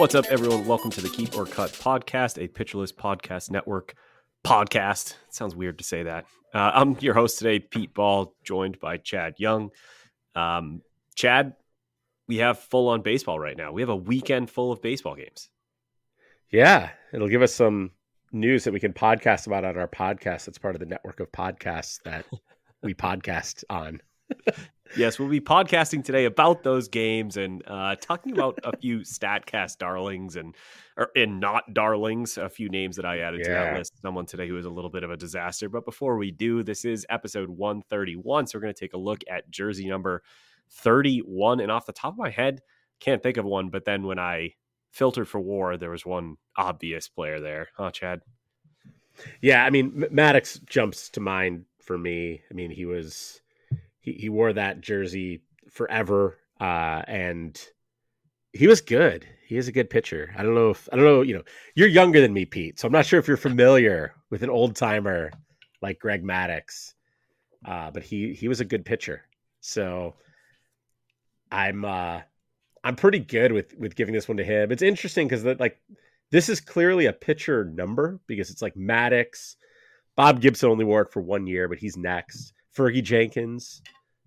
What's up, everyone? Welcome to the Keep or Cut podcast, a Pitcher List Podcast Network podcast. It sounds weird to say that. I'm your host today, Pete Ball, joined by Chad Young. Chad, we have full-on baseball right now. We have a weekend full of baseball games. Yeah, it'll give us some news that we can podcast about on our podcast. It's part of the network of podcasts that we podcast on. Yes, we'll be podcasting today about those games and talking about a few StatCast darlings and not darlings, a few names that I added to that list. Someone today who was a little bit of a disaster. But before we do, this is episode 131. So we're going to take a look at jersey number 31. And off the top of my head, can't think of one. But then when I filtered for WAR, there was one obvious player there. Huh, Chad? Yeah, I mean, Maddox jumps to mind for me. I mean, he wore that jersey forever, and he was good. He is a good pitcher. I don't know, you're younger than me, Pete, so I'm not sure if you're familiar with an old timer like Greg Maddox, but he was a good pitcher. So I'm pretty good with giving this one to him. It's interesting because this is clearly a pitcher number because it's like Maddox, Bob Gibson only wore it for 1 year, but he's next. Fergie Jenkins,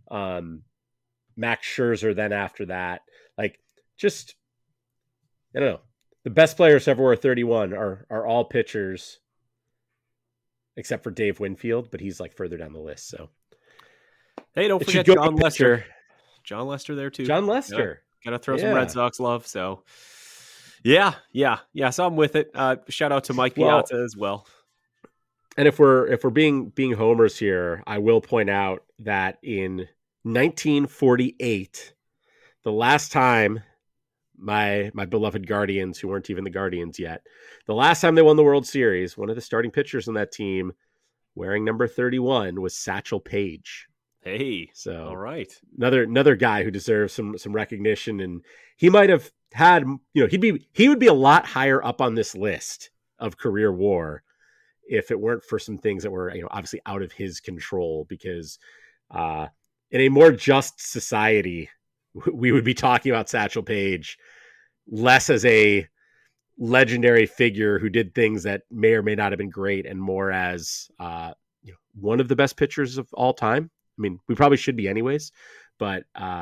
Max Scherzer. Then after that, I don't know. The best players to ever wear 31 are all pitchers, except for Dave Winfield, but he's further down the list. So, hey, don't forget John Lester. John Lester there too. John Lester. Gotta throw some Red Sox love. So, yeah. So I'm with it. Shout out to Mike Piazza as well. And if we're being homers here, I will point out that in 1948, the last time my beloved Guardians, who weren't even the Guardians yet, the last time they won the World Series, one of the starting pitchers on that team wearing number 31 was Satchel Paige. Hey, so all right, another guy who deserves some recognition, and he might have had, he would be a lot higher up on this list of career WAR if it weren't for some things that were, obviously out of his control, because in a more just society, we would be talking about Satchel Paige less as a legendary figure who did things that may or may not have been great, and more as one of the best pitchers of all time. I mean, we probably should be anyways, but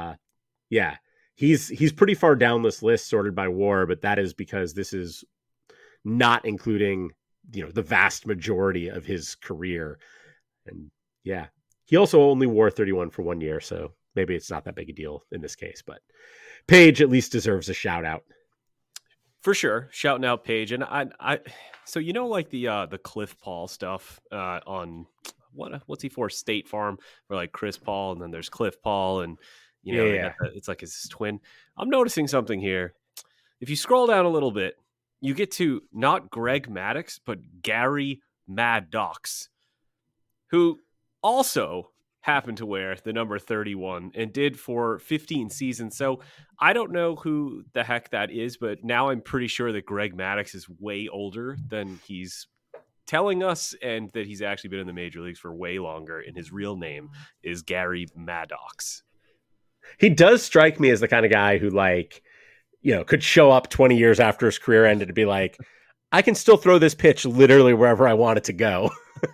he's pretty far down this list sorted by WAR, but that is because this is not including the vast majority of his career. And he also only wore 31 for 1 year, so maybe it's not that big a deal in this case, but Paige at least deserves a shout out. For sure. Shouting out Paige. And I so the Cliff Paul stuff on what's he for? State Farm, or Chris Paul, and then there's Cliff Paul, and it's like his twin. I'm noticing something here. If you scroll down a little bit, you get to not Greg Maddox, but Gary Maddox, who also happened to wear the number 31 and did for 15 seasons. So I don't know who the heck that is, but now I'm pretty sure that Greg Maddox is way older than he's telling us, and that he's actually been in the major leagues for way longer, and his real name is Gary Maddox. He does strike me as the kind of guy who could show up 20 years after his career ended to be like, I can still throw this pitch literally wherever I want it to go.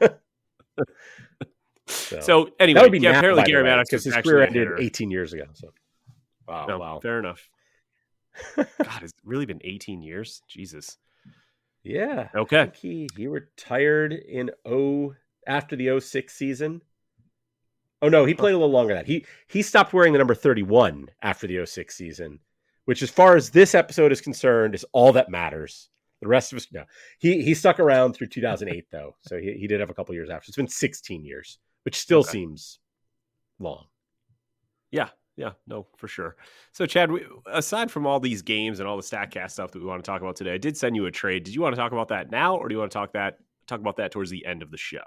So anyway, apparently Gary Maddox, because his career ended 18 years ago. So wow. Fair enough. God, it's really been 18 years. Jesus. Yeah. Okay. I think he retired after the 06 season. Oh no, he played a little longer than that. He stopped wearing the number 31 after the 06 season, which, as far as this episode is concerned, is all that matters. The rest of us, no. He stuck around through 2008 though, so he did have a couple years after. It's been 16 years, which still seems long. Yeah, no, for sure. So, Chad, aside from all these games and all the StatCast stuff that we want to talk about today, I did send you a trade. Did you want to talk about that now, or do you want to talk about that towards the end of the show?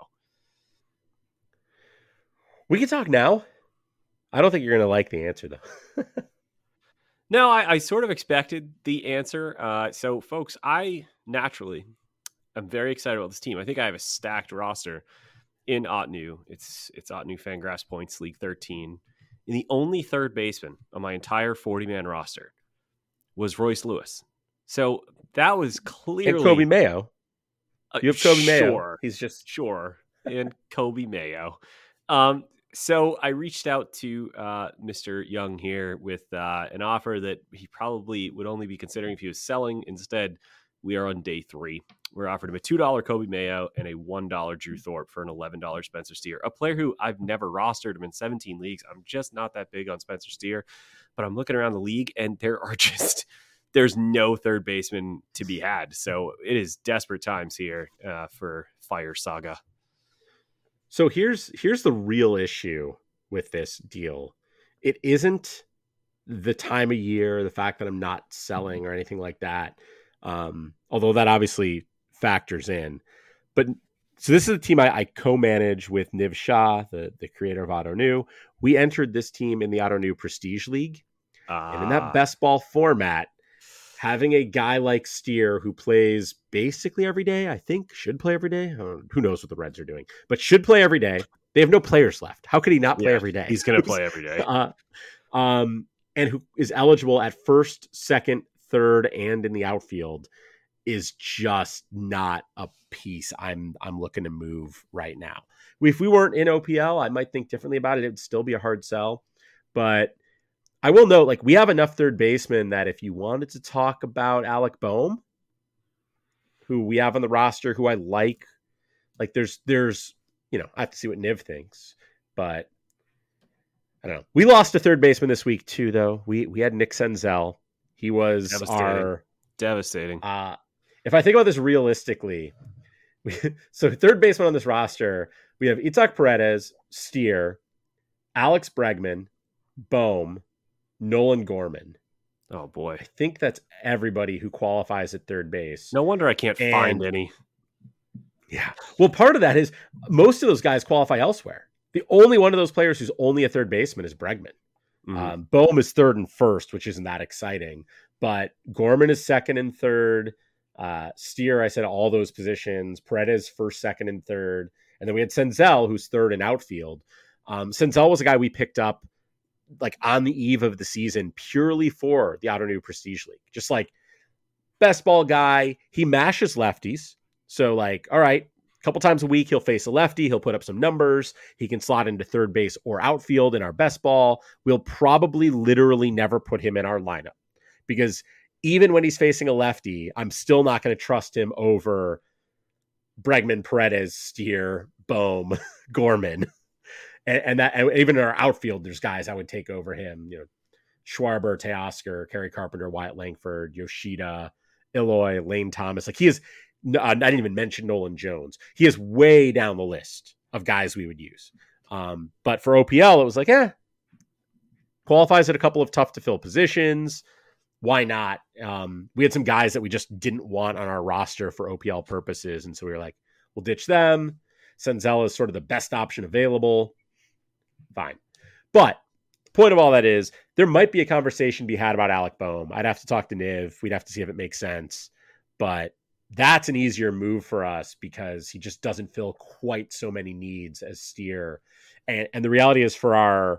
We can talk now. I don't think you're going to like the answer, though. No, I sort of expected the answer. So, folks, I naturally am very excited about this team. I think I have a stacked roster in Ottoneu. It's Ottoneu Fangraphs Points League 13. And the only third baseman on my entire 40-man roster was Royce Lewis. So that was And Kobe clearly Mayo. You have Kobe Mayo. sure, He's just sure, and Kobe Mayo. Um, so I reached out to Mr. Young here with an offer that he probably would only be considering if he was selling. Instead, we are on day 3. We're offering him a $2 Kobe Mayo and a $1 Drew Thorpe for an $11 Spencer Steer, a player who I've never rostered him in 17 leagues. I'm just not that big on Spencer Steer, but I'm looking around the league and there's no third baseman to be had. So it is desperate times here for Fire Saga. So here's the real issue with this deal. It isn't the time of year, the fact that I'm not selling or anything like that. Although that obviously factors in. But so this is a team I co-manage with Niv Shah, the creator of Ottoneu. We entered this team in the Ottoneu Prestige League. And in that best ball format, having a guy like Steer who plays basically every day, I think should play every day. Who knows what the Reds are doing, but should play every day. They have no players left. How could he not play every day? He's going to play every day. And who is eligible at first, second, third, and in the outfield is just not a piece I'm looking to move right now. If we weren't in OPL, I might think differently about it. It would still be a hard sell, but I will note, like, we have enough third basemen that if you wanted to talk about Alec Boehm, who we have on the roster, who I like there's, I have to see what Niv thinks, but I don't know. We lost a third baseman this week too, though. We had Nick Senzel. He was devastating. If I think about this realistically, so third baseman on this roster, we have Itzhak Paredes, Steer, Alex Bregman, Boehm, Nolan Gorman. Oh boy. I think that's everybody who qualifies at third base. No wonder I can't find any. Yeah. Well, part of that is most of those guys qualify elsewhere. The only one of those players who's only a third baseman is Bregman. Mm-hmm. Boehm is third and first, which isn't that exciting, but Gorman is second and third. Steer, I said all those positions. Paredes first, second, and third. And then we had Senzel, who's third in outfield. Senzel was a guy we picked up like on the eve of the season purely for the Ottoneu Prestige League. Just like best ball guy. He mashes lefties. So like, all right, a couple times a week, he'll face a lefty. He'll put up some numbers. He can slot into third base or outfield in our best ball. We'll probably literally never put him in our lineup because even when he's facing a lefty, I'm still not going to trust him over Bregman, Paredes, Steer, Boehm, Gorman. And even in our outfield, there's guys I would take over him. Schwarber, Teoscar, Kerry Carpenter, Wyatt Langford, Yoshida, Eloy, Lane Thomas. Like he is, I didn't even mention Nolan Jones. He is way down the list of guys we would use. But for OPL, it was like, qualifies at a couple of tough to fill positions. Why not? We had some guys that we just didn't want on our roster for OPL purposes. And so we were like, we'll ditch them. Senzel is sort of the best option available. Fine. But the point of all that is there might be a conversation to be had about Alec Boehm. I'd have to talk to Niv. We'd have to see if it makes sense. But that's an easier move for us because he just doesn't fill quite so many needs as Steer. And the reality is for our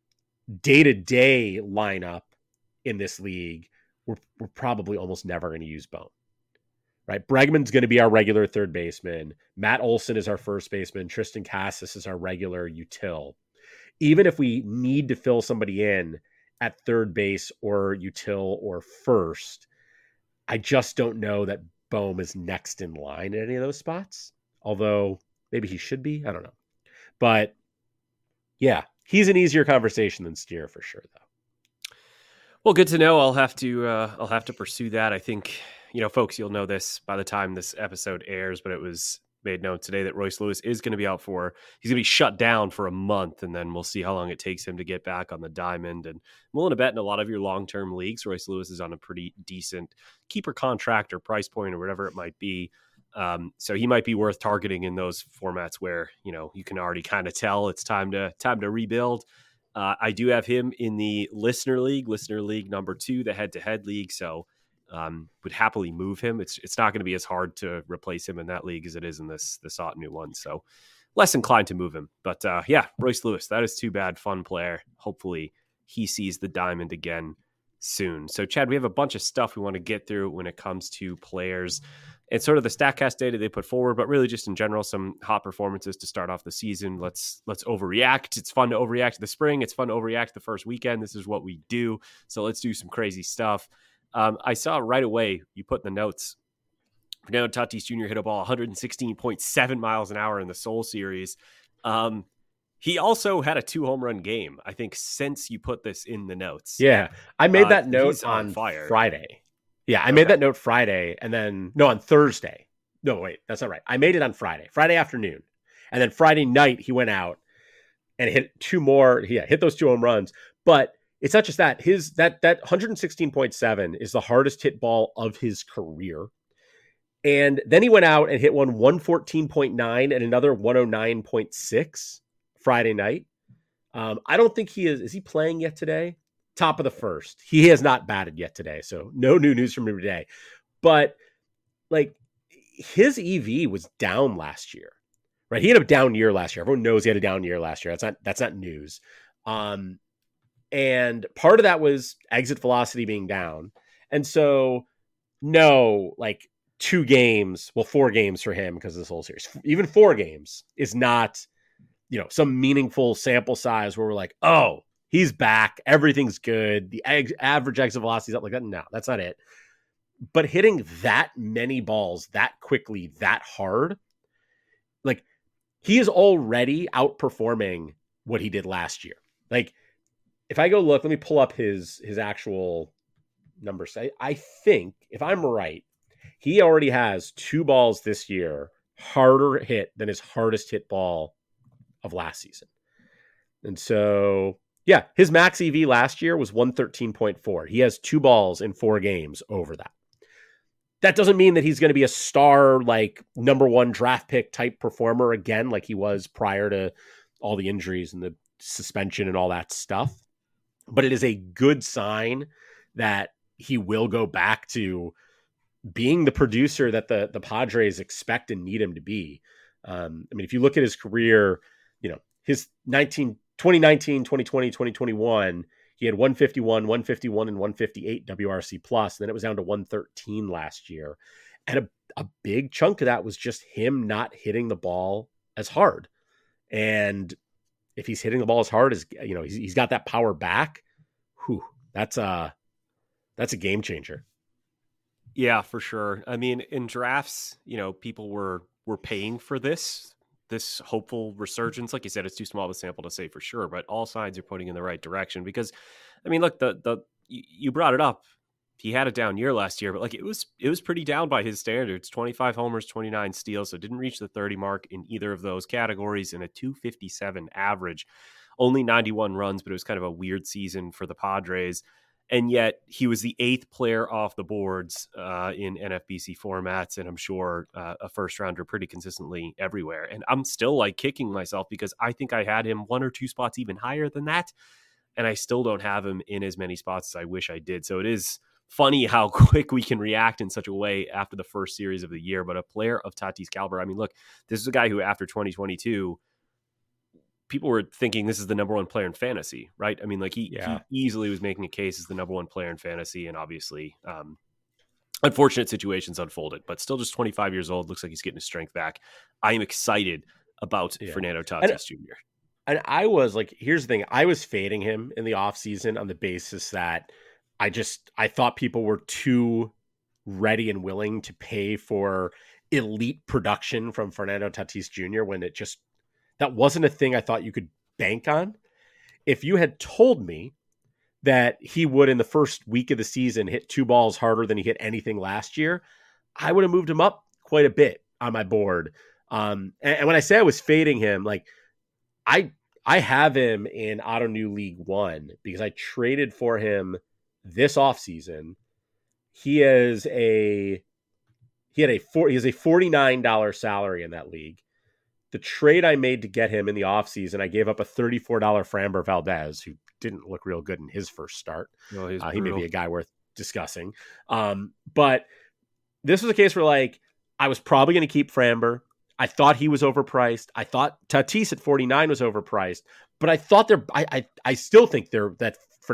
day-to-day lineup in this league, we're probably almost never going to use Boehm. Right? Bregman's going to be our regular third baseman. Matt Olson is our first baseman. Tristan Cassis is our regular util. Even if we need to fill somebody in at third base or util or first, I just don't know that Boehm is next in line at any of those spots. Although maybe he should be. I don't know. But yeah, he's an easier conversation than Steer for sure, though. Well, good to know. I'll have to pursue that. I think, folks, you'll know this by the time this episode airs, but it was made known today that Royce Lewis is going to be he's going to be shut down for a month, and then we'll see how long it takes him to get back on the diamond. And I'm willing to bet in a lot of your long-term leagues, Royce Lewis is on a pretty decent keeper contract or price point or whatever it might be. So he might be worth targeting in those formats where, you can already kind of tell it's time to rebuild. I do have him in the listener league number 2, the head-to-head league. So would happily move him. It's not going to be as hard to replace him in that league as it is in this Ottoneu one. So less inclined to move him. But Royce Lewis, that is too bad. Fun player. Hopefully he sees the diamond again soon. So, Chad, we have a bunch of stuff we want to get through when it comes to players and sort of the StatCast data they put forward, but really just in general, some hot performances to start off the season. Let's overreact. It's fun to overreact to the spring. It's fun to overreact the first weekend. This is what we do. So let's do some crazy stuff. I saw right away, you put in the notes, Fernando Tatis Jr. hit a ball 116.7 miles an hour in the Seoul series. He also had a 2 home run game, I think, since you put this in the notes. Yeah. I made that note on Friday. Yeah, I made that note Friday and then, no, on Thursday. No, wait, that's not right. I made it on Friday afternoon. And then Friday night, he went out and hit 2 more. Yeah, hit those 2 home runs. But it's not just that. That 116.7 is the hardest hit ball of his career. And then he went out and hit one 114.9 and another 109.6 Friday night. I don't think he is he playing yet today? Top of the first. He has not batted yet today, so no new news from him today. But like his EV was down last year, right? He had a down year last year. Everyone knows he had a down year last year. That's not news. And part of that was exit velocity being down. And so no, like 4 games for him because of this whole series. Even 4 games is not, some meaningful sample size where we're like, oh, he's back. Everything's good. The average exit velocity is up like that. No, that's not it. But hitting that many balls that quickly, that hard, like he is already outperforming what he did last year. Like if I go look, let me pull up his actual numbers. I think if I'm right, he already has 2 balls this year harder hit than his hardest hit ball of last season. And so, yeah, his max EV last year was 113.4. He has 2 balls in 4 games over that. That doesn't mean that he's going to be a star, like number 1 draft pick type performer again, like he was prior to all the injuries and the suspension and all that stuff. But it is a good sign that he will go back to being the producer that the Padres expect and need him to be. I mean, if you look at his career, his 2019, 2020, 2021, he had 151, 151, and 158 WRC plus. And then it was down to 113 last year. And a big chunk of that was just him not hitting the ball as hard. And if he's hitting the ball as hard as, he's got that power back, that's a game changer. Yeah, for sure. I mean, in drafts, people were paying for this hopeful resurgence. Like you said, it's too small of a sample to say for sure, but all signs are pointing in the right direction because, I mean, look, you brought it up. He had a down year last year, but like it was pretty down by his standards. 25 homers, 29 steals, so didn't reach the 30 mark in either of those categories, and a 257 average, only 91 runs, but it was kind of a weird season for the Padres. And yet he was the 8th player off the boards in NFBC formats. And I'm sure a first rounder pretty consistently everywhere. And I'm still like kicking myself because I think I had him 1 or 2 spots even higher than that. And I still don't have him in as many spots as I wish I did. So it is funny how quick we can react in such a way after the first series of the year. But a player of Tatis caliber, I mean, look, this is a guy who after 2022, people were thinking this is the number 1 player in fantasy, right? I mean, like he easily was making a case as the number 1 player in fantasy, and obviously unfortunate situations unfolded, but still just 25 years old. Looks like he's getting his strength back. I am excited about Fernando Tatis Jr. And I was like, here's the thing. I was fading him in the offseason on the basis that I thought people were too ready and willing to pay for elite production from Fernando Tatis Jr. when that wasn't a thing I thought you could bank on. If you had told me that he would, in the first week of the season, hit 2 balls harder than he hit anything last year, I would have moved him up quite a bit on my board. And when I say I was fading him, like I have him in Auto New League 1 because I traded for him this offseason. He has a $49 salary in that league. The trade I made to get him in the offseason, I gave up a $34 Framber Valdez, who didn't look real good in his first start. No, he may be a guy worth discussing. But this was a case where, like, I was probably going to keep Framber. I thought he was overpriced. I thought Tatis at 49 was overpriced. But I thought I still think that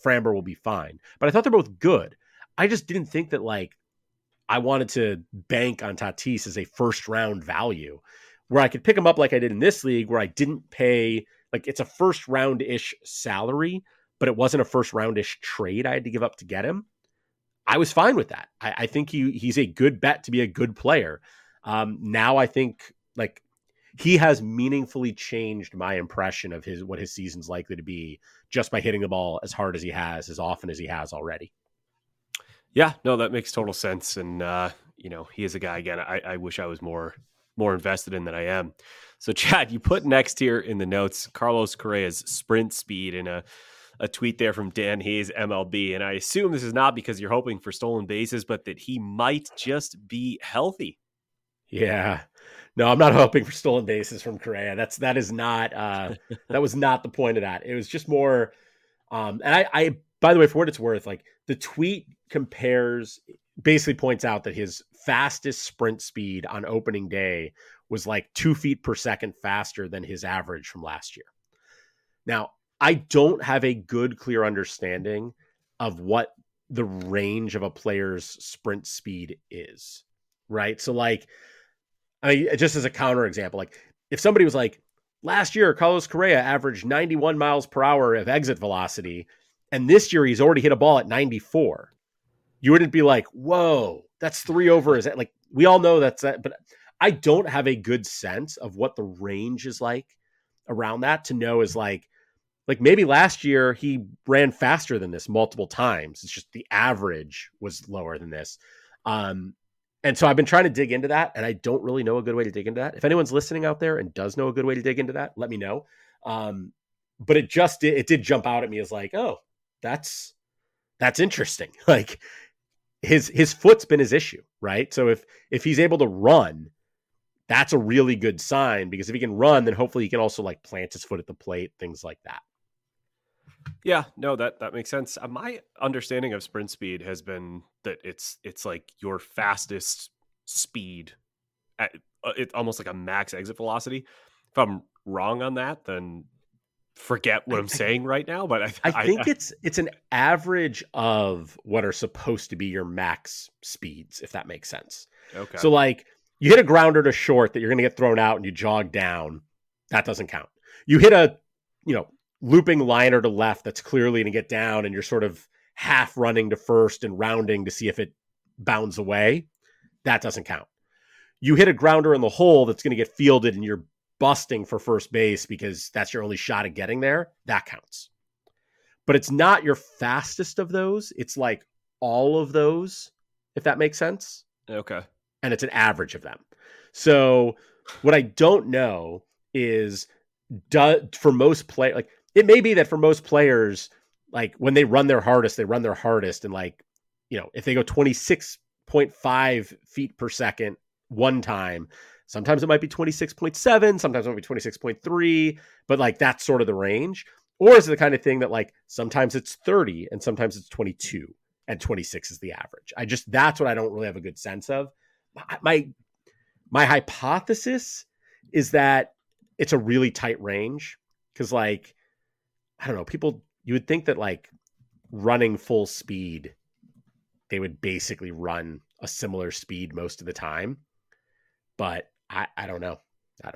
Framber will be fine. But I thought they're both good. I just didn't think that like I wanted to bank on Tatis as a first round value where I could pick him up like I did in this league where I didn't pay, like it's a first round ish salary, but it wasn't a first round ish trade I had to give up to get him. I was fine with that. I think he's a good bet to be a good player. Now I think like he has meaningfully changed my impression of what his season's likely to be just by hitting the ball as hard as he has, as often as he has already. Yeah, no, that makes total sense. And, he is a guy, again, I wish I was more invested in than I am. So, Chad, you put next here in the notes, Carlos Correa's sprint speed in a tweet there from Dan Hayes, MLB. And I assume this is not because you're hoping for stolen bases, but that he might just be healthy. Yeah. No, I'm not hoping for stolen bases from Correa. That is not, that was not the point of that. It was just more, and I, by the way, for what it's worth, like the tweet basically points out that his fastest sprint speed on opening day was like 2 feet per second faster than his average from last year. Now, I don't have a good, clear understanding of what the range of a player's sprint speed is, right? So like, just as a counter example, like if somebody was like, last year, Carlos Correa averaged 91 miles per hour of exit velocity, and this year he's already hit a ball at 94. You wouldn't be like, whoa, that's 3 over. Is that like, we all know that's that, but I don't have a good sense of what the range is like around that to know is like maybe last year he ran faster than this multiple times. It's just the average was lower than this. And so I've been trying to dig into that, and I don't really know a good way to dig into that. If anyone's listening out there and does know a good way to dig into that, let me know. But it did jump out at me as like, oh, that's interesting. Like his foot's been his issue, right? So if he's able to run, that's a really good sign, because if he can run, then hopefully he can also like plant his foot at the plate, things like that. Yeah, no, that makes sense. My understanding of sprint speed has been that it's like your fastest speed at it's almost like a max exit velocity. If I'm wrong on that, then forget what I'm saying right now. But I think it's an average of what are supposed to be your max speeds, if that makes sense. Okay. So like you hit a grounder to short that you're going to get thrown out and you jog down, that doesn't count. You hit a, looping liner to left that's clearly going to get down and you're sort of half running to first and rounding to see if it bounds away, that doesn't count. You hit a grounder in the hole that's going to get fielded and you're busting for first base because that's your only shot at getting there, that counts. But it's not your fastest of those. It's like all of those, if that makes sense. Okay. And it's an average of them. So what I don't know is, for most players, like it may be that for most players, like when they run their hardest, and like, if they go 26.5 feet per second one time, sometimes it might be 26.7, sometimes it might be 26.3, but like that's sort of the range. Or is it the kind of thing that like sometimes it's 30 and sometimes it's 22 and 26 is the average? That's what I don't really have a good sense of. My hypothesis is that it's a really tight range because like, I don't know, you would think that like running full speed, they would basically run a similar speed most of the time, but I don't know.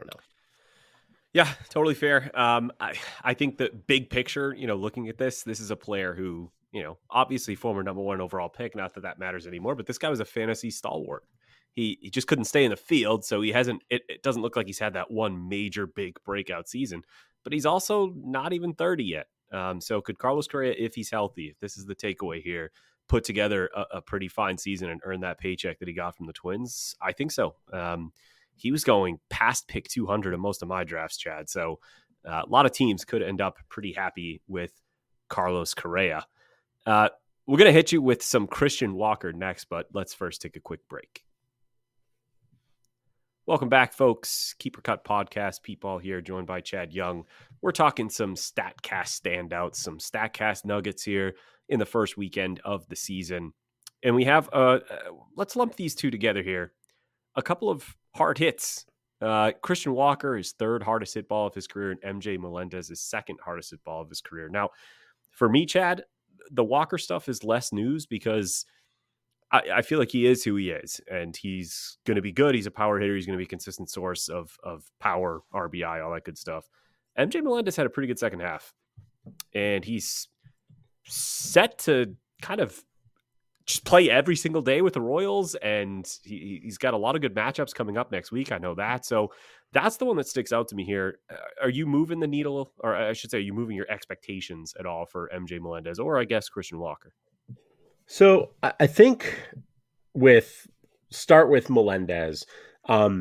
Yeah, totally fair. I think the big picture, looking at this is a player who, obviously former number 1 overall pick, not that matters anymore, but this guy was a fantasy stalwart. He just couldn't stay in the field. So he hasn't, it doesn't look like he's had that one major big breakout season, but he's also not even 30 yet. So could Carlos Correa, if he's healthy, if this is the takeaway here, put together a pretty fine season and earn that paycheck that he got from the Twins? I think so. He was going past pick 200 in most of my drafts, Chad. So a lot of teams could end up pretty happy with Carlos Correa. We're going to hit you with some Christian Walker next, but let's first take a quick break. Welcome back, folks. Keeper Cut Podcast. Pete Ball here, joined by Chad Young. We're talking some StatCast standouts, some StatCast nuggets here in the first weekend of the season. And we have, let's lump these two together here. A couple of hard hits. Christian Walker, his 3rd hardest hit ball of his career, and MJ Melendez, his 2nd hardest hit ball of his career. Now, for me, Chad, the Walker stuff is less news because I feel like he is who he is, and he's going to be good. He's a power hitter. He's going to be a consistent source of power, RBI, all that good stuff. MJ Melendez had a pretty good second half, and he's set to kind of just play every single day with the Royals, and he's got a lot of good matchups coming up next week. I know that. So that's the one that sticks out to me here. Are you moving the needle, or I should say, are you moving your expectations at all for MJ Melendez, or I guess Christian Walker? So I think start with Melendez. I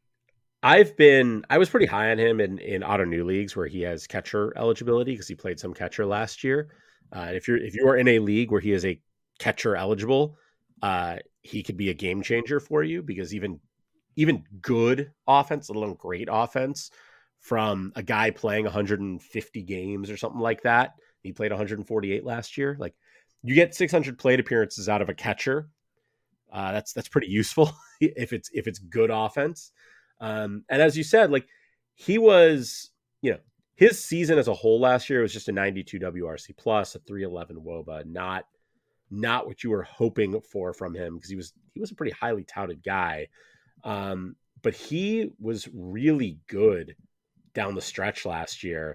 was pretty high on him in auto new leagues where he has catcher eligibility because he played some catcher last year. If you are in a league where he is a catcher eligible, he could be a game changer for you because even good offense, let alone great offense, from a guy playing 150 games or something like that. He played 148 last year. Like, you get 600 plate appearances out of a catcher. That's pretty useful if it's good offense. And as you said, like, he was, his season as a whole last year was just a 92 WRC plus, a 311 WOBA, not what you were hoping for from him because he was a pretty highly touted guy. But he was really good down the stretch last year.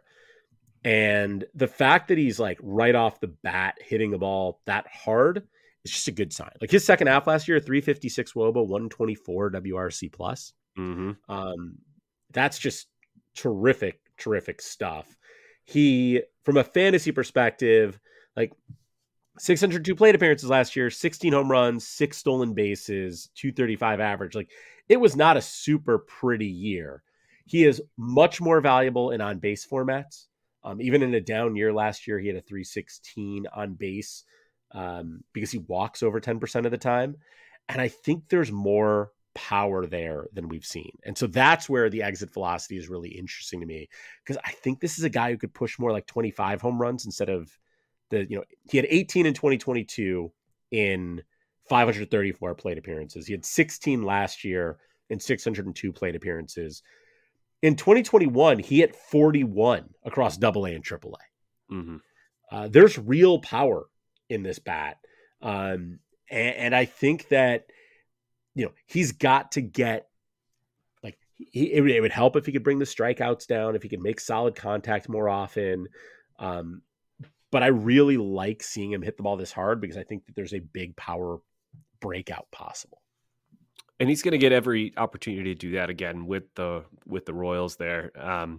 And the fact that he's like right off the bat hitting the ball that hard is just a good sign. Like, his second half last year, 356 WOBA, 124 WRC plus. Mm-hmm. That's just terrific stuff. He, from a fantasy perspective, like, 602 plate appearances last year, 16 home runs, 6 stolen bases, 235 average. Like, it was not a super pretty year. He is much more valuable in on base formats. Even in a down year last year, he had a 316 on base because he walks over 10% of the time. And I think there's more power there than we've seen. And so that's where the exit velocity is really interesting to me, because I think this is a guy who could push more like 25 home runs instead of he had 18 in 2022 in 534 plate appearances. He had 16 last year in 602 plate appearances. In 2021, he hit 41 across AA and AAA. Mm-hmm. There's real power in this bat. And I think that, he's got to get, like, it would help if he could bring the strikeouts down, if he could make solid contact more often. But I really like seeing him hit the ball this hard because I think that there's a big power breakout possible. And he's going to get every opportunity to do that again with the Royals there.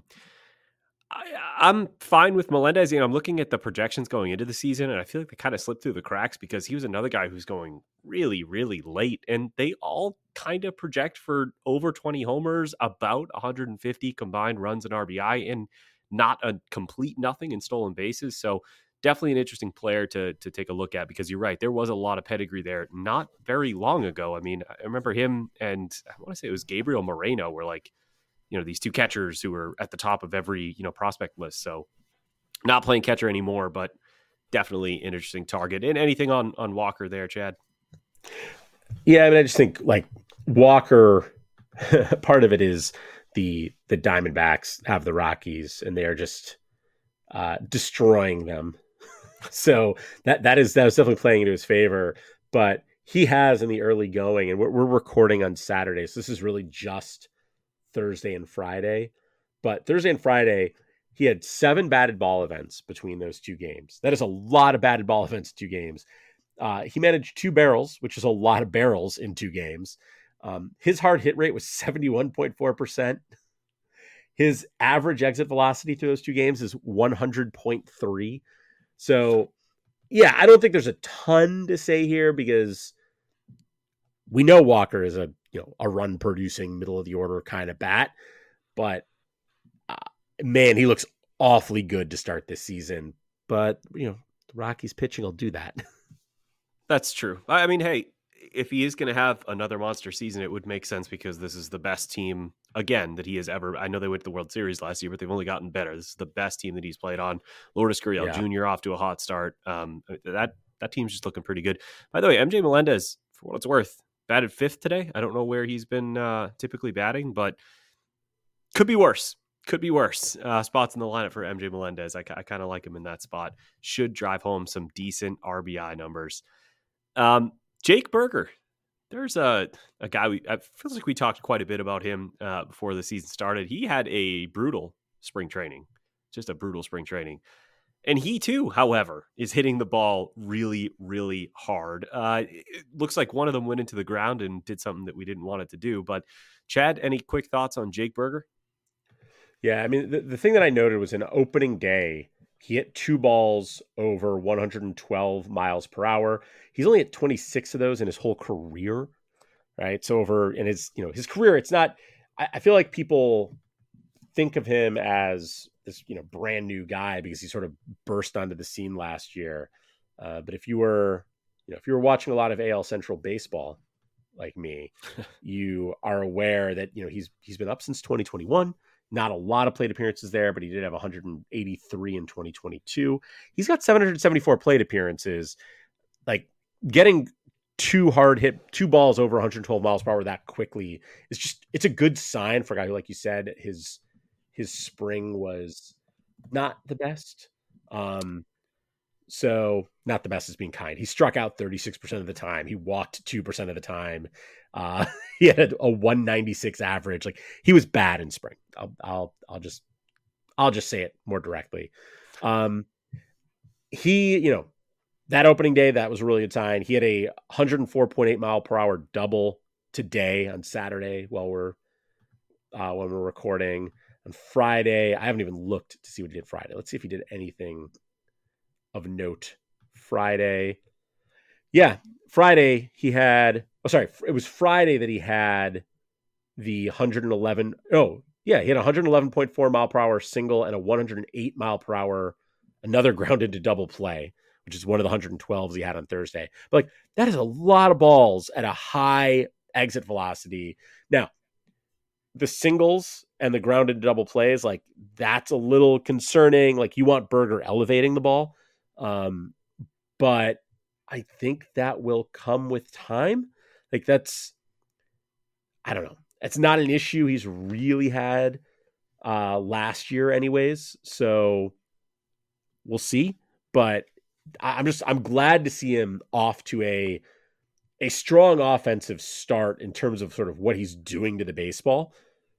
I'm fine with Melendez. I'm looking at the projections going into the season, and I feel like they kind of slipped through the cracks because he was another guy who's going really, really late. And they all kind of project for over 20 homers, about 150 combined runs and RBI, and not a complete nothing in stolen bases. So definitely an interesting player to take a look at, because you're right, there was a lot of pedigree there not very long ago. I mean, I remember him, and I want to say it was Gabriel Moreno, were like, these two catchers who were at the top of every, prospect list. So not playing catcher anymore, but definitely an interesting target. And anything on Walker there, Chad? Yeah, I mean, I just think, like, Walker, part of it is the Diamondbacks have the Rockies, and they are just destroying them. So that was definitely playing into his favor. But he has in the early going, and we're recording on Saturday, so this is really just Thursday and Friday. But Thursday and Friday, he had 7 batted ball events between those 2 games. That is a lot of batted ball events in 2 games. He managed 2 barrels, which is a lot of barrels in 2 games. His hard hit rate was 71.4%. His average exit velocity through those 2 games is 100.3. So, yeah, I don't think there's a ton to say here because we know Walker is a run producing middle of the order kind of bat, but man, he looks awfully good to start this season. But the Rockies pitching will do that. That's true. I mean, hey, if he is going to have another monster season, it would make sense because this is the best team again that he has ever. I know they went to the World Series last year, but they've only gotten better. This is the best team that he's played on. Lourdes Gurriel Jr. off to a hot start. That team's just looking pretty good. By the way, MJ Melendez, for what it's worth, batted 5th today. I don't know where he's been typically batting, but could be worse. could be worse. Spots in the lineup for MJ Melendez. I kind of like him in that spot. Should drive home some decent RBI numbers. Jake Burger. There's a guy it feels like we talked quite a bit about him before the season started. He had a brutal spring training, just a brutal spring training. And he too, however, is hitting the ball really, really hard. It looks like one of them went into the ground and did something that we didn't want it to do. But Chad, any quick thoughts on Jake Burger? Yeah, I mean, the thing that I noted was in opening day, he hit 2 balls over 112 miles per hour. He's only hit 26 of those in his whole career, right? So over in his career, it's not. I feel like people think of him as this brand new guy because he sort of burst onto the scene last year. But if you were watching a lot of AL Central baseball like me, you are aware that he's been up since 2021. Not a lot of plate appearances there, but he did have 183 in 2022. He's got 774 plate appearances. Like, getting 2 balls over 112 miles per hour that quickly it's a good sign for a guy who, like you said, his spring was not the best. So not the best is being kind. He struck out 36% of the time. He walked 2% of the time. He had a 196 average. Like, he was bad in spring. I'll just say it more directly. He, that opening day, that was a really good sign. He had a 104.8 mile per hour double today on Saturday while we're recording. On Friday, I haven't even looked to see what he did Friday. Let's see if he did anything of note Friday. Yeah, Friday he had. Oh, sorry, it was Friday that he had the 111. Oh, yeah, he had a 111.4 mile per hour single and a 108 mile per hour another grounded to double play, which is one of the 112s he had on Thursday. But like, that is a lot of balls at a high exit velocity. Now, the singles and the grounded double plays, like, that's a little concerning. Like, you want Burger elevating the ball. But I think that will come with time. Like, I don't know. It's not an issue he's really had last year anyways. So we'll see. But I'm glad to see him off to a strong offensive start in terms of sort of what he's doing to the baseball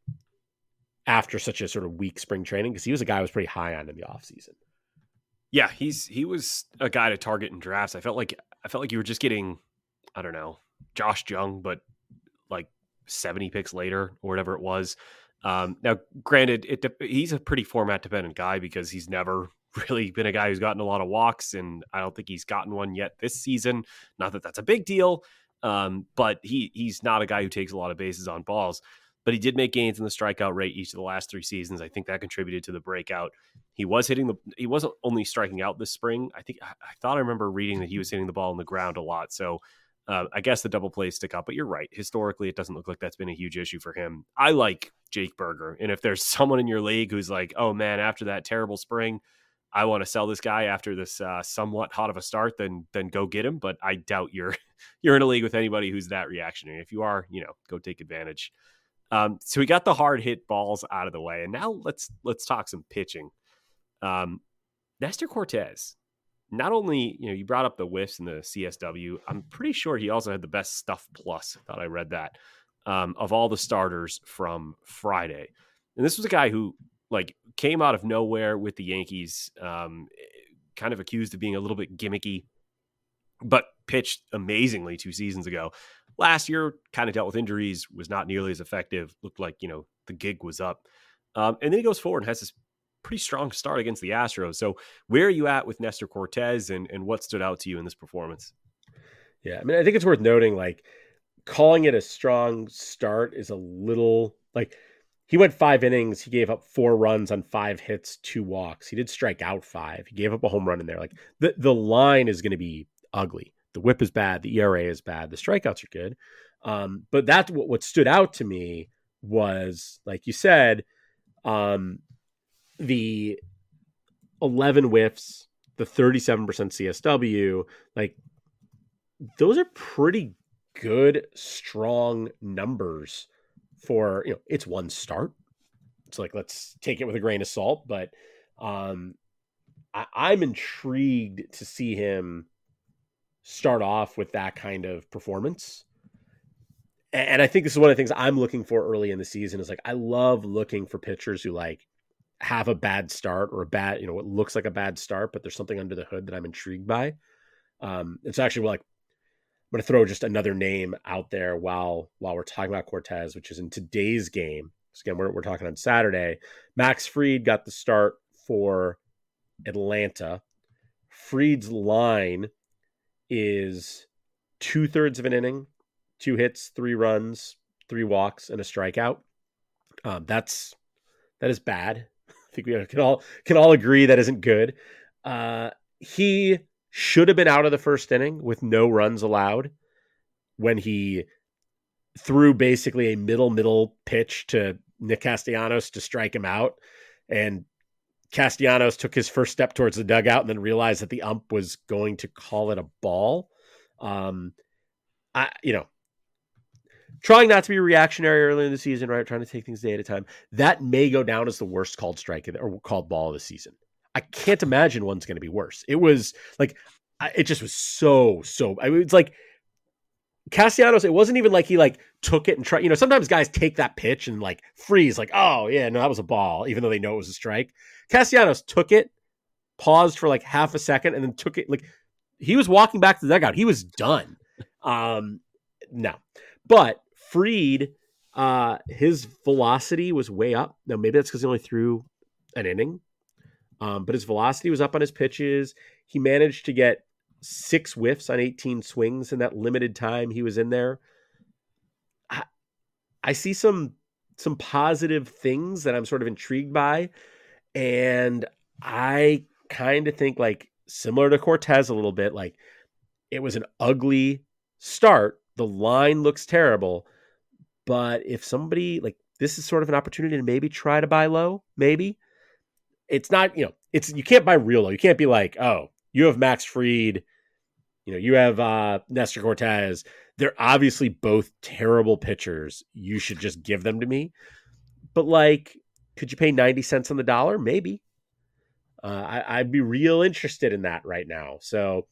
after such a sort of weak spring training, because he was a guy I was pretty high on in the offseason. Yeah, he was a guy to target in drafts. I felt like you were just getting, I don't know, Josh Jung, but like 70 picks later or whatever it was. Now, granted, he's a pretty format dependent guy because he's never really been a guy who's gotten a lot of walks, and I don't think he's gotten one yet this season. Not that that's a big deal, but he's not a guy who takes a lot of bases on balls. But he did make gains in the strikeout rate each of the last 3 seasons. I think that contributed to the breakout. He wasn't only striking out this spring. I thought I remember reading that he was hitting the ball on the ground a lot. So I guess the double plays stick out, but you're right. Historically, it doesn't look like that's been a huge issue for him. I like Jake Burger. And if there's someone in your league who's like, oh man, after that terrible spring, I want to sell this guy after this somewhat hot of a start, then go get him. But I doubt you're in a league with anybody who's that reactionary. If you are, go take advantage. So we got the hard hit balls out of the way, and now let's talk some pitching. Nestor Cortes, not only, you brought up the whiffs in the CSW, I'm pretty sure he also had the best stuff plus. I thought I read that, of all the starters from Friday. And this was a guy who came out of nowhere with the Yankees, kind of accused of being a little bit gimmicky, but pitched amazingly 2 seasons ago. Last year, kind of dealt with injuries, was not nearly as effective. Looked like, the gig was up. And then he goes forward and has this pretty strong start against the Astros. So where are you at with Nestor Cortes, and what stood out to you in this performance? Yeah, I mean, I think it's worth noting, calling it a strong start is a little, he went 5 innings. He gave up 4 runs on 5 hits, 2 walks. He did strike out 5. He gave up a home run in there. The line is going to be ugly. The whip is bad. The ERA is bad. The strikeouts are good. But that's what stood out to me was, like you said, the 11 whiffs, the 37% CSW, those are pretty good, strong numbers for, it's one start. it's like, let's take it with a grain of salt. But I'm intrigued to see him start off with that kind of performance. And I think this is one of the things I'm looking for early in the season is like, I love looking for pitchers who like have a bad start or a bad, what looks like a bad start, but there's something under the hood that I'm intrigued by. It's actually like, I'm going to throw just another name out there while we're talking about Cortes, which is in today's game. So again, we're talking on Saturday. Max Fried got the start for Atlanta. Fried's line is 2/3 of an inning, 2 hits, 3 runs, 3 walks, and a strikeout. That is bad. I think we can all agree that isn't good. He should have been out of the first inning with no runs allowed when he threw basically a middle pitch to Nick Castellanos to strike him out. And Castellanos took his first step towards the dugout and then realized that the ump was going to call it a ball. Trying not to be reactionary early in the season, right? Trying to take things day at a time. That may go down as the worst called strike or called ball of the season. I can't imagine one's going to be worse. It was like, it just was so, I mean, it's like Castellanos, it wasn't even like he like took it and tried, sometimes guys take that pitch and like freeze, like, oh yeah, no, that was a ball, even though they know it was a strike. Castellanos took it, paused for like half a second, and then took it. Like he was walking back to the dugout. He was done. No, but Fried, his velocity was way up. Now maybe that's because he only threw an inning. But his velocity was up on his pitches. He managed to get 6 whiffs on 18 swings in that limited time he was in there. I see some positive things that I'm sort of intrigued by. And I kind of think like similar to Cortes a little bit, like it was an ugly start. The line looks terrible. But if somebody like this is sort of an opportunity to maybe try to buy low, maybe. It's not, you can't buy real low. You can't be like, oh, you have Max Fried, you have Nestor Cortes. They're obviously both terrible pitchers. You should just give them to me. But like, could you pay 90 cents on the dollar? Maybe. I'd be real interested in that right now. So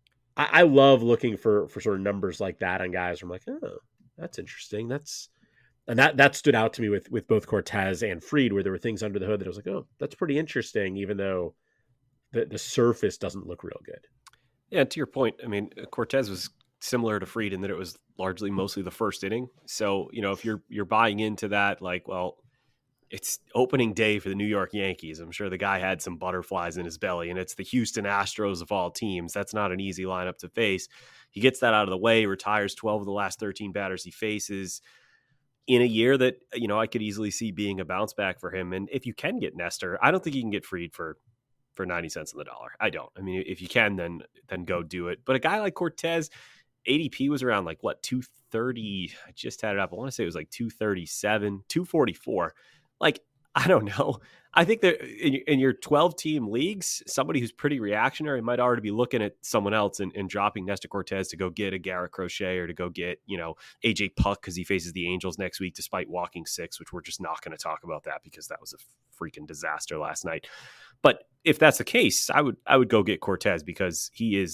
I love looking for sort of numbers like that on guys where I'm like, oh, that's interesting. And that stood out to me with both Cortes and Fried, where there were things under the hood that I was like, oh, that's pretty interesting, even though the surface doesn't look real good. Yeah, to your point, I mean, Cortes was similar to Fried in that it was mostly the first inning. So, if you're buying into that, like, well, it's opening day for the New York Yankees. I'm sure the guy had some butterflies in his belly, and it's the Houston Astros of all teams. That's not an easy lineup to face. He gets that out of the way, retires 12 of the last 13 batters he faces in a year that, I could easily see being a bounce back for him. And if you can get Nestor, I don't think you can get Fried for 90 cents on the dollar. I don't. I mean, if you can, then go do it. But a guy like Cortes, ADP was around like what, 230. I just had it up. I want to say it was like 237, 244. Like, I don't know. I think that in your 12-team leagues, somebody who's pretty reactionary might already be looking at someone else and dropping Nestor Cortes to go get a Garrett Crochet or to go get, AJ Puck because he faces the Angels next week despite walking 6, which we're just not going to talk about that because that was a freaking disaster last night. But if that's the case, I would go get Cortes because he was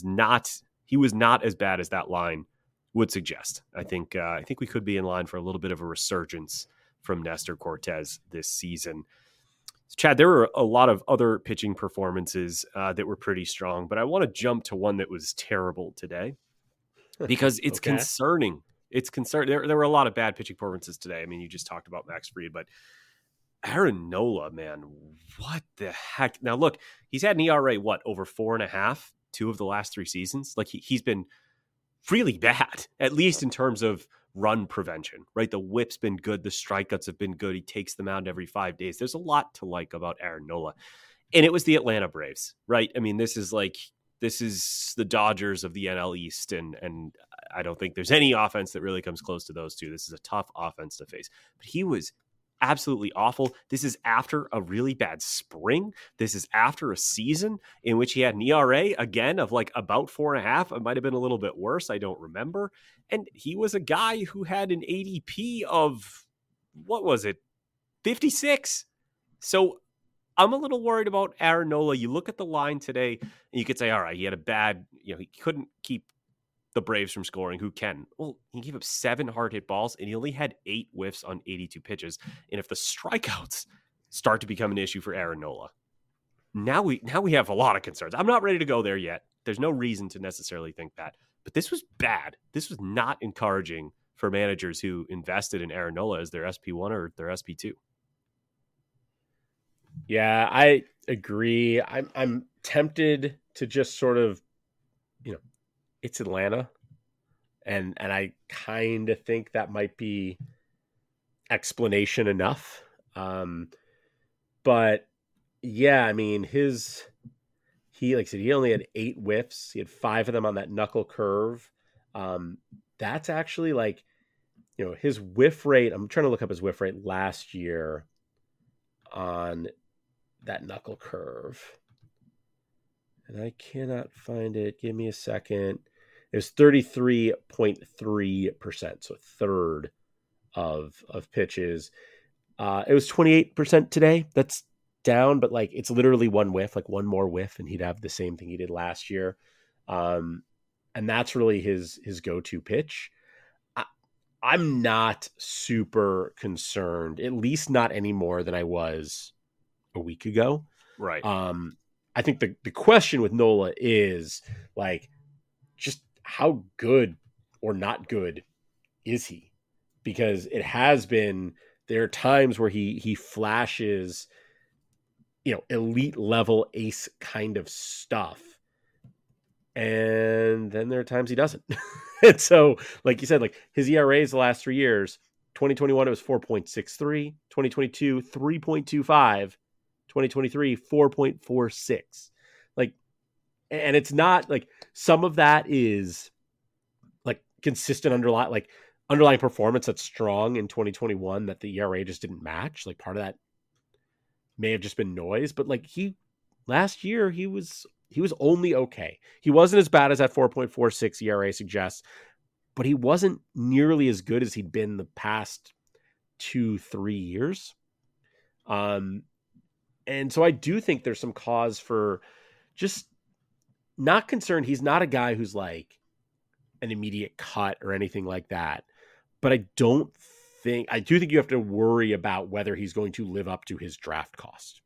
not as bad as that line would suggest. I think we could be in line for a little bit of a resurgence from Nestor Cortes this season. Chad, there were a lot of other pitching performances that were pretty strong, but I want to jump to one that was terrible today because it's concerning. It's concerning. There were a lot of bad pitching performances today. I mean, you just talked about Max Fried, but Aaron Nola, man, what the heck? Now, look, he's had an ERA, over 4.5, 2 of the last 3 seasons. Like he's been really bad, at least in terms of run prevention, right? The whip's been good. The strikeouts have been good. He takes them out every 5 days. There's a lot to like about Aaron Nola. And it was the Atlanta Braves, right? I mean, this is the Dodgers of the NL East. And I don't think there's any offense that really comes close to those two. This is a tough offense to face. But he was absolutely awful. This is after a really bad spring. This is after a season in which he had an ERA again of like about 4.5. It might have been a little bit worse. I don't remember. And he was a guy who had an ADP of, what was it? 56. So I'm a little worried about Aaron Nola. You look at the line today, and you could say, all right, he had a bad, he couldn't keep the Braves from scoring. Who can? Well, he gave up 7 hard hit balls, and he only had 8 whiffs on 82 pitches. And if the strikeouts start to become an issue for Aaron Nola, now we have a lot of concerns. I'm not ready to go there yet. There's no reason to necessarily think that. But this was bad. This was not encouraging for managers who invested in Aaron Nola as their SP1 or their SP2. Yeah, I agree. I'm tempted to just sort of, it's Atlanta. And I kind of think that might be explanation enough. But yeah, I mean, he like I said, he only had 8 whiffs. He had 5 of them on that knuckle curve. That's actually like, his whiff rate. I'm trying to look up his whiff rate last year on that knuckle curve, and I cannot find it. Give me a second. It was 33.3%, so a third of pitches. It was 28% today. That's down, but like it's literally one whiff, like one more whiff, and he'd have the same thing he did last year. And that's really his go-to pitch. I'm not super concerned, at least not any more than I was a week ago. Right. I think the question with Nola is like, just how good or not good is he? Because it has been, there are times where he flashes, elite level ace kind of stuff. And then there are times he doesn't. And so, like you said, like his ERAs the last 3 years, 2021, it was 4.63, 2022, 3.25, 2023, 4.46. Like, and it's not like, some of that is like consistent underlying performance that's strong in 2021 that the ERA just didn't match. Like part of that may have just been noise, but like last year he was only okay. He wasn't as bad as that 4.46 ERA suggests, but he wasn't nearly as good as he'd been the past 2-3 years. And so I do think there's some cause for just not concerned. He's not a guy who's like an immediate cut or anything like that. But I do think you have to worry about whether he's going to live up to his draft cost.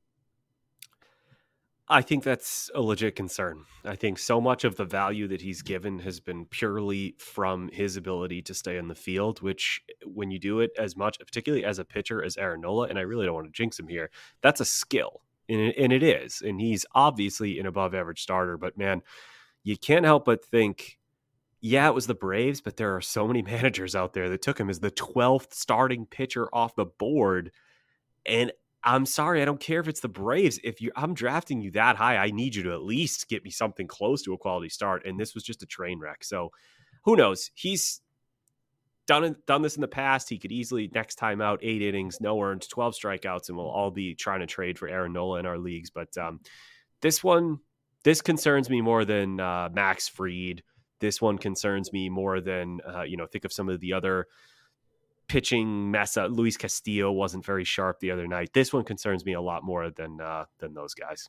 I think that's a legit concern. I think so much of the value that he's given has been purely from his ability to stay in the field, which when you do it as much, particularly as a pitcher as Aaron Nola, and I really don't want to jinx him here, that's a skill. And it is. And he's obviously an above average starter, but man, you can't help but think, yeah, it was the Braves, but there are so many managers out there that took him as the 12th starting pitcher off the board. And I'm sorry, I don't care if it's the Braves. I'm drafting you that high, I need you to at least get me something close to a quality start. And this was just a train wreck. So who knows? He's done this in the past. He could easily next time out 8 innings, no earned, 12 strikeouts, and we'll all be trying to trade for Aaron Nola in our leagues. But this concerns me more than Max Fried. This one concerns me more than think of some of the other pitching mess up. Luis Castillo wasn't very sharp the other night. This one concerns me a lot more than those guys.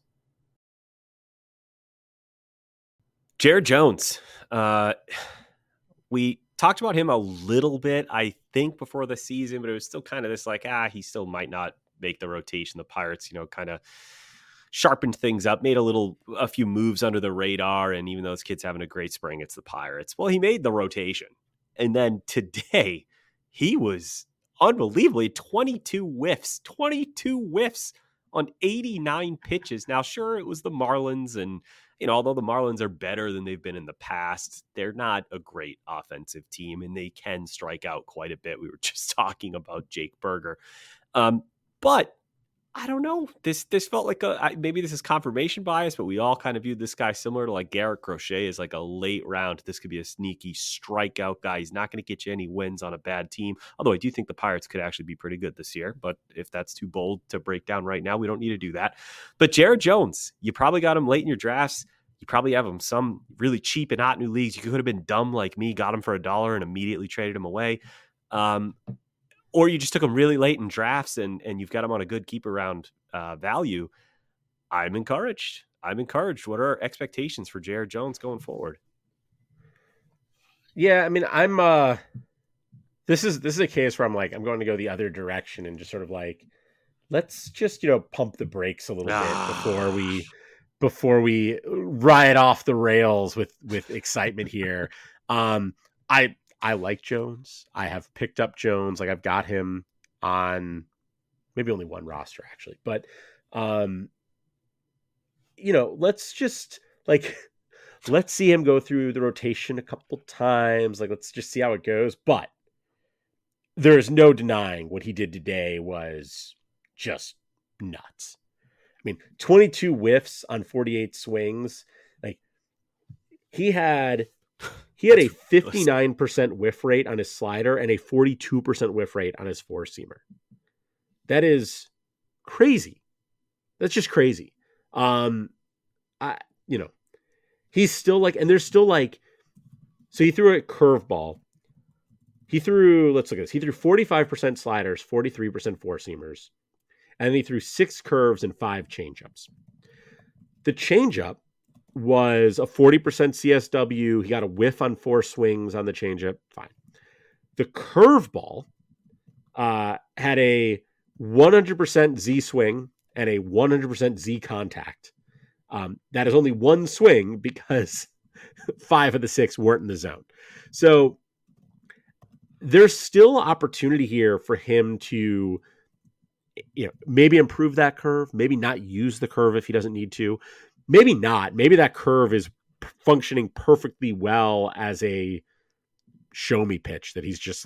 Jared Jones. We talked about him a little bit, I think, before the season, but it was still kind of this like, he still might not make the rotation. The Pirates, kind of sharpened things up, made a few moves under the radar. And even though this kid's having a great spring, it's the Pirates. Well, he made the rotation. And then today, he was unbelievably 22 whiffs on 89 pitches. Now, sure, it was the Marlins. And, although the Marlins are better than they've been in the past, they're not a great offensive team, and they can strike out quite a bit. We were just talking about Jake Burger. But I don't know. This felt like maybe this is confirmation bias, but we all kind of viewed this guy similar to like Garrett Crochet as like a late round. This could be a sneaky strikeout guy. He's not going to get you any wins on a bad team. Although I do think the Pirates could actually be pretty good this year. But if that's too bold to break down right now, we don't need to do that. But Jared Jones, you probably got him late in your drafts. You probably have him some really cheap and hot new leagues. You could have been dumb like me, got him for $1 and immediately traded him away. or you just took him really late in drafts and you've got him on a good keeper round value, I'm encouraged. What are our expectations for Jared Jones going forward? Yeah, I mean, this is a case where I'm going to go the other direction and just sort of like, let's just, pump the brakes a little bit before we ride off the rails with excitement here. I like Jones. I have picked up Jones. Like, I've got him on maybe only one roster actually, but let's just let's see him go through the rotation a couple times. Like, let's just see how it goes. But there's no denying what he did today was just nuts. I mean, 22 whiffs on 48 swings. Like, he had a 59% whiff rate on his slider and a 42% whiff rate on his four-seamer. That is crazy. That's just crazy. He's still and there's still so he threw a curveball. Let's look at this. He threw 45% sliders, 43% four-seamers, and he threw 6 curves and 5 changeups. The changeup was a 40% CSW. He got a whiff on 4 swings on the changeup. Fine. The curveball had a 100% Z swing and a 100% Z contact. That is only 1 swing because 5 of the 6 weren't in the zone. So there's still opportunity here for him to, maybe improve that curve, maybe not use the curve if he doesn't need to, maybe not. Maybe that curve is functioning perfectly well as a show me pitch that he's just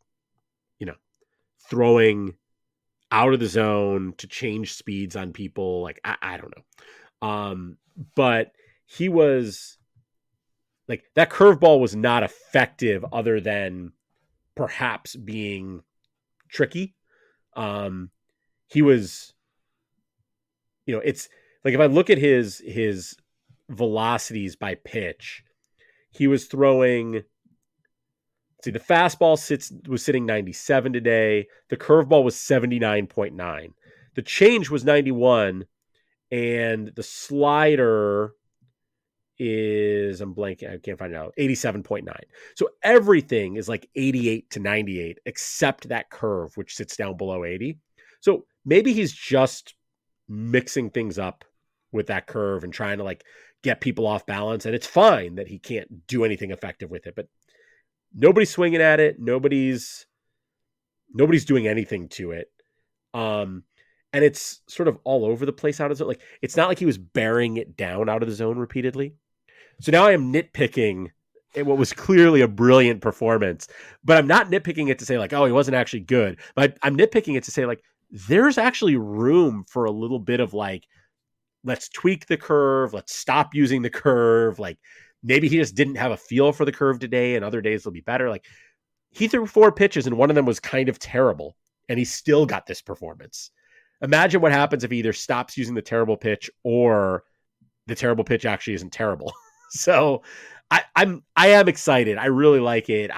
throwing out of the zone to change speeds on people. I don't know. But he was that curveball was not effective other than perhaps being tricky. He was, it's if I look at his velocities by pitch, he was throwing, the fastball was sitting 97 today. The curveball was 79.9. The change was 91, and the slider is, I'm blanking, I can't find it out, 87.9. So everything is 88 to 98 except that curve, which sits down below 80. So maybe he's just mixing things up with that curve and trying to get people off balance. And it's fine that he can't do anything effective with it, but nobody's swinging at it. Nobody's doing anything to it. And it's sort of all over the place out of the zone. It's not like he was bearing it down out of the zone repeatedly. So now I am nitpicking at what was clearly a brilliant performance, but I'm not nitpicking it to say oh, he wasn't actually good. But I'm nitpicking it to say there's actually room for a little bit of let's tweak the curve. Let's stop using the curve. Maybe he just didn't have a feel for the curve today and other days will be better. He threw 4 pitches and one of them was kind of terrible and he still got this performance. Imagine what happens if he either stops using the terrible pitch or the terrible pitch actually isn't terrible. So I am excited. I really like it.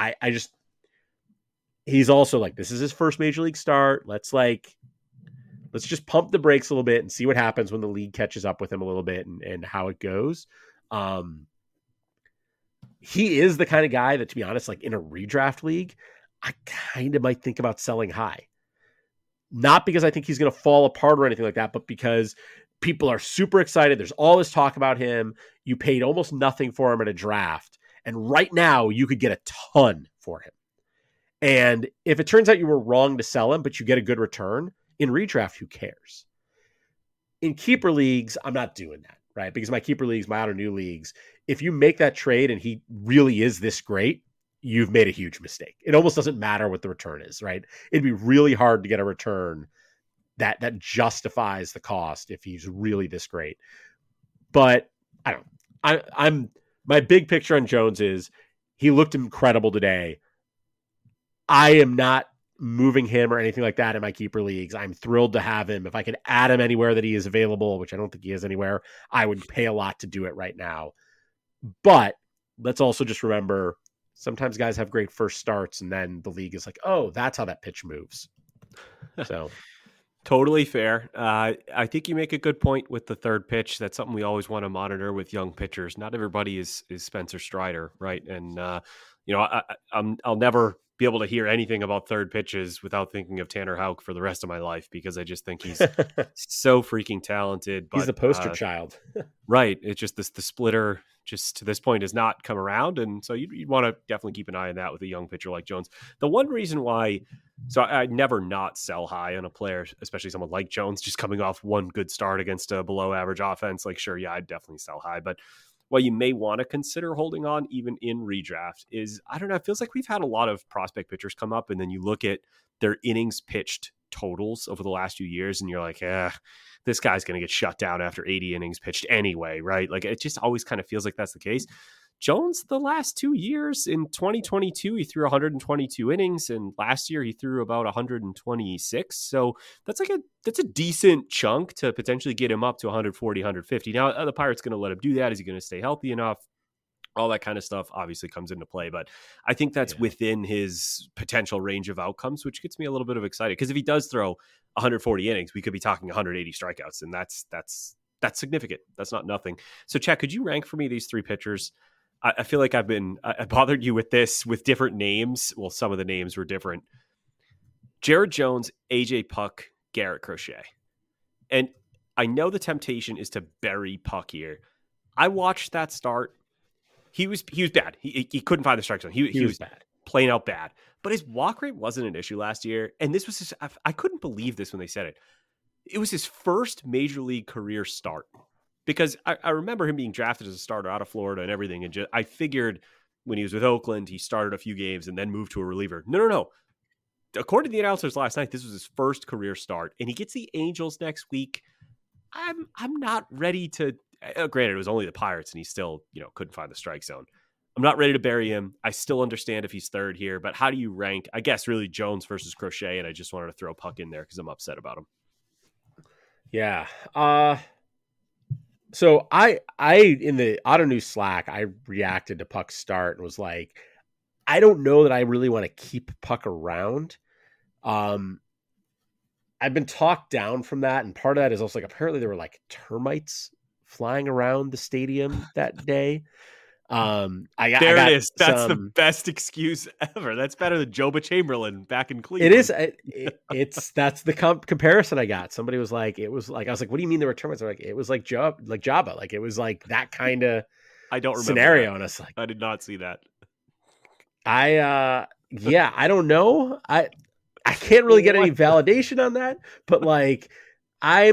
He's also this is his first major league start. Let's just pump the brakes a little bit and see what happens when the league catches up with him a little bit and how it goes. He is the kind of guy that, to be honest, in a redraft league, I kind of might think about selling high. Not because I think he's going to fall apart or anything like that, but because people are super excited. There's all this talk about him. You paid almost nothing for him at a draft. And right now you could get a ton for him. And if it turns out you were wrong to sell him, but you get a good return in redraft, who cares? In keeper leagues, I'm not doing that, right? Because my keeper leagues, my auto new leagues, if you make that trade and he really is this great, you've made a huge mistake. It almost doesn't matter what the return is, right? It'd be really hard to get a return that justifies the cost if he's really this great. But I don't. I'm my big picture on Jones is he looked incredible today. I am not moving him or anything like that in my keeper leagues. I'm thrilled to have him. If I could add him anywhere that he is available, which I don't think he is anywhere, I would pay a lot to do it right now. But let's also just remember Sometimes guys have great first starts, and then the league is like, oh, that's how that pitch moves. So totally fair. I think you make a good point with the third pitch. That's something we always want to monitor with young pitchers. Not everybody is Spencer Strider, right? And I'll never be able to hear anything about third pitches without thinking of Tanner Houck for the rest of my life, because I just think he's so freaking talented. But he's the poster child. Right. It's just the splitter just to this point has not come around. And so you'd want to definitely keep an eye on that with a young pitcher like Jones. The one reason why, so I'd never not sell high on a player, especially someone like Jones, just coming off one good start against a below average offense. Like, sure, yeah, I'd definitely sell high. But what you may want to consider holding on even in redraft is, I don't know, it feels like we've had a lot of prospect pitchers come up, and then you look at their innings pitched totals over the last few years, and you're like, this guy's going to get shut down after 80 innings pitched anyway, right? Like, it just always kind of feels like that's the case. Jones, the last 2 years, in 2022, he threw 122 innings, and last year he threw about 126. So that's a decent chunk to potentially get him up to 140, 150. Now, are the Pirates going to let him do that? Is he going to stay healthy enough? All that kind of stuff obviously comes into play, but I think that's within his potential range of outcomes, which gets me a little bit of excited, because if he does throw 140 innings, we could be talking 180 strikeouts, and that's significant. That's not nothing. So, Chad, could you rank for me these three pitchers? I feel like I bothered you with this with different names. Well, some of the names were different. Jared Jones, AJ Puck, Garrett Crochet. And I know the temptation is to bury Puck here. I watched that start. He was bad. He couldn't find the strike zone. He was bad, plain out bad. But his walk rate wasn't an issue last year. And this was just, I couldn't believe this when they said it. It was his first major league career start. Because I remember him being drafted as a starter out of Florida and everything. And I figured when he was with Oakland, he started a few games and then moved to a reliever. No. According to the announcers last night, this was his first career start. And he gets the Angels next week. I'm not ready to... granted, it was only the Pirates and he still, couldn't find the strike zone. I'm not ready to bury him. I still understand if he's third here. But how do you rank, I guess, really Jones versus Crochet? And I just wanted to throw Puck in there because I'm upset about him. Yeah. So I in the Auto News Slack, I reacted to Puck's start and was like, I don't know that I really want to keep Puck around. I've been talked down from that, and part of that is also like apparently there were like termites flying around the stadium that day. It is. That's the best excuse ever. That's better than Joba Chamberlain back in Cleveland. It is. That's the comparison I got. Somebody was like, I was like, what do you mean there were termites? They're like, it was like Jabba. Like it was like that kind of I don't remember scenario. That. And I was like, I did not see that. I don't know. I can't really get any validation on that, but like I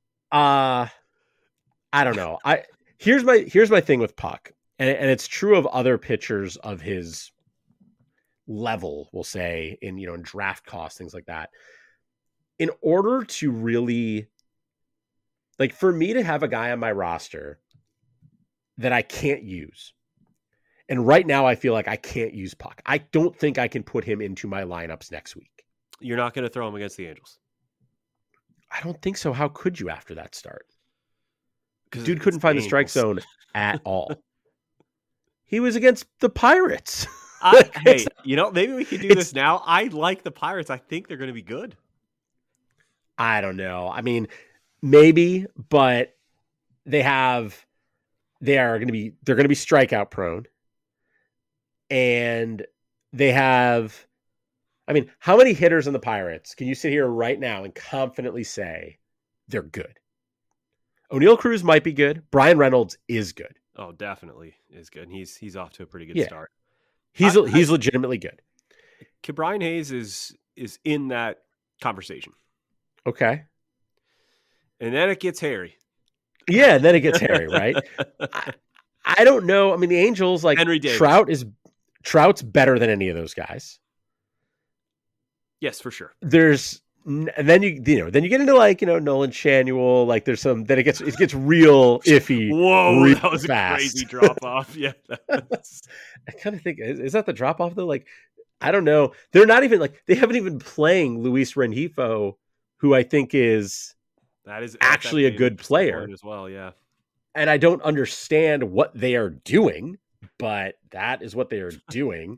don't know. Here's my thing with Puck. And it's true of other pitchers of his level, we'll say, in draft costs, things like that. In order to really, like, for me to have a guy on my roster that I can't use, and right now I feel like I can't use Puck. I don't think I can put him into my lineups next week. You're not going to throw him against the Angels? I don't think so. How could you after that start? Dude couldn't find the strike zone at all. He was against the Pirates. Hey, maybe we can do this now. I like the Pirates. I think they're going to be good. I don't know. I mean, maybe, but they're going to be strikeout prone. And they have, I mean, how many hitters in the Pirates can you sit here right now and confidently say they're good? O'Neal Cruz might be good. Brian Reynolds is good. Oh, definitely is good. He's off to a pretty good start. He's legitimately good. Brian Hayes is in that conversation. Okay. And then it gets hairy. Yeah, and then it gets hairy, right? I don't know. I mean, the Angels, like Henry Davis. Trout's better than any of those guys. Yes, for sure. And then you get into like, Nolan Shanuel, like there's some, then it gets real iffy. Whoa, real that was fast. A crazy drop off. Yeah. I kind of think, is that the drop off though? Like, I don't know. They're not even like, they haven't even playing Luis Rengifo, who I think is actually a good player as well. Yeah. And I don't understand what they are doing. but that is what they are doing.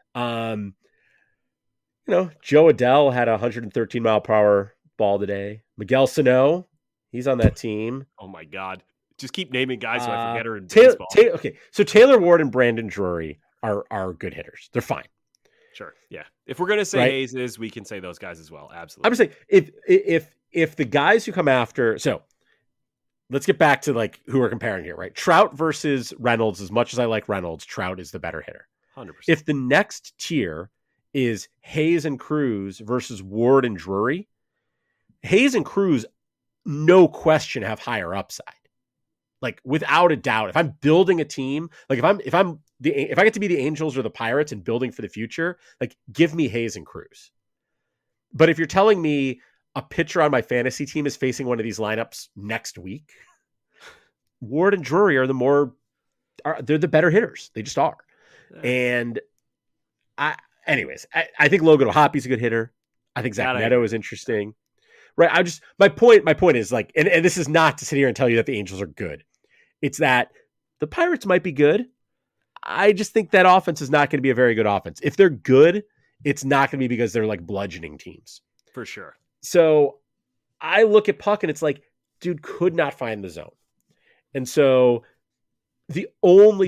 Joe Adele had a 113 mile per hour ball today. Miguel Sano, he's on that team. Oh my God. Just keep naming guys so I forget her in baseball. Okay, so Taylor Ward and Brandon Drury are good hitters. They're fine. Sure. Yeah. If we're gonna say right? Hayes is, we can say those guys as well. Absolutely. I'm just saying if the guys who come after, so let's get back to like who we're comparing here, right? Trout versus Reynolds. As much as I like Reynolds, Trout is the better hitter. 100%. If the next tier is Hayes and Cruz versus Ward and Drury, Hayes and Cruz, no question, have higher upside. Like without a doubt, if I'm building a team, like if I get to be the Angels or the Pirates and building for the future, like give me Hayes and Cruz. But if you're telling me a pitcher on my fantasy team is facing one of these lineups next week, Ward and Drury they're the better hitters. They just are. And I think Logan O'Hoppy's a good hitter. I think Zach Neto is interesting. Right. My point is like, and this is not to sit here and tell you that the Angels are good. It's that the Pirates might be good. I just think that offense is not going to be a very good offense. If they're good, it's not going to be because they're like bludgeoning teams. For sure. So I look at Puck and it's like, dude could not find the zone. And so the only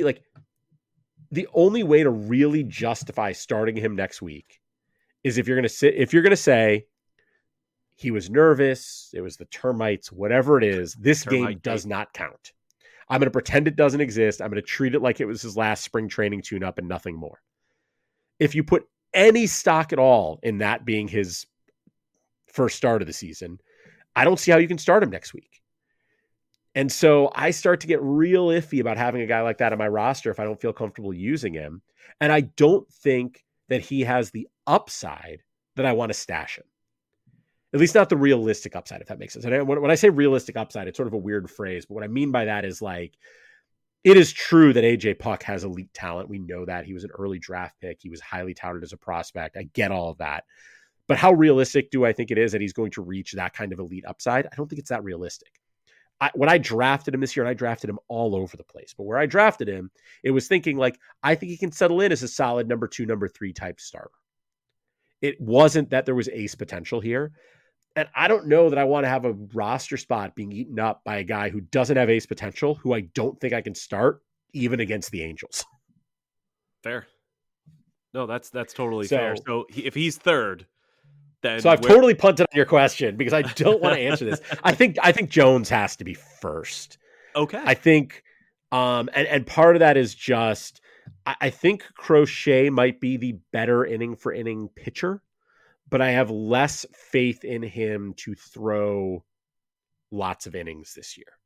way to really justify starting him next week is if you're going to say he was nervous, it was the termites, whatever it is, this game does not count. I'm going to pretend it doesn't exist. I'm going to treat it like it was his last spring training tune-up and nothing more. If you put any stock at all in that being his first start of the season, I don't see how you can start him next week. And so I start to get real iffy about having a guy like that on my roster if I don't feel comfortable using him. And I don't think that he has the upside that I want to stash him. At least not the realistic upside, if that makes sense. And when I say realistic upside, it's sort of a weird phrase, but what I mean by that is like, it is true that AJ Puck has elite talent. We know that. He was an early draft pick. He was highly touted as a prospect. I get all of that. But how realistic do I think it is that he's going to reach that kind of elite upside? I don't think it's that realistic. When I drafted him this year, and I drafted him all over the place, but where I drafted him, it was thinking like, I think he can settle in as a solid number 2, number 3 type starter. It wasn't that there was ace potential here. And I don't know that I want to have a roster spot being eaten up by a guy who doesn't have ace potential, who I don't think I can start even against the Angels. Fair. No, that's totally fair. So if he's third, then I've totally punted on your question because I don't want to answer this. I think Jones has to be first. Okay. I think, and part of that is just, I think Crochet might be the better inning for inning pitcher, but I have less faith in him to throw lots of innings this year.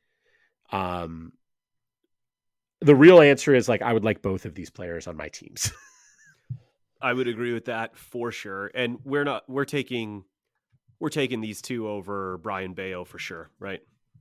The real answer is like, I would like both of these players on my teams. I would agree with that for sure. And we're taking these two over Brian Bayo for sure, right?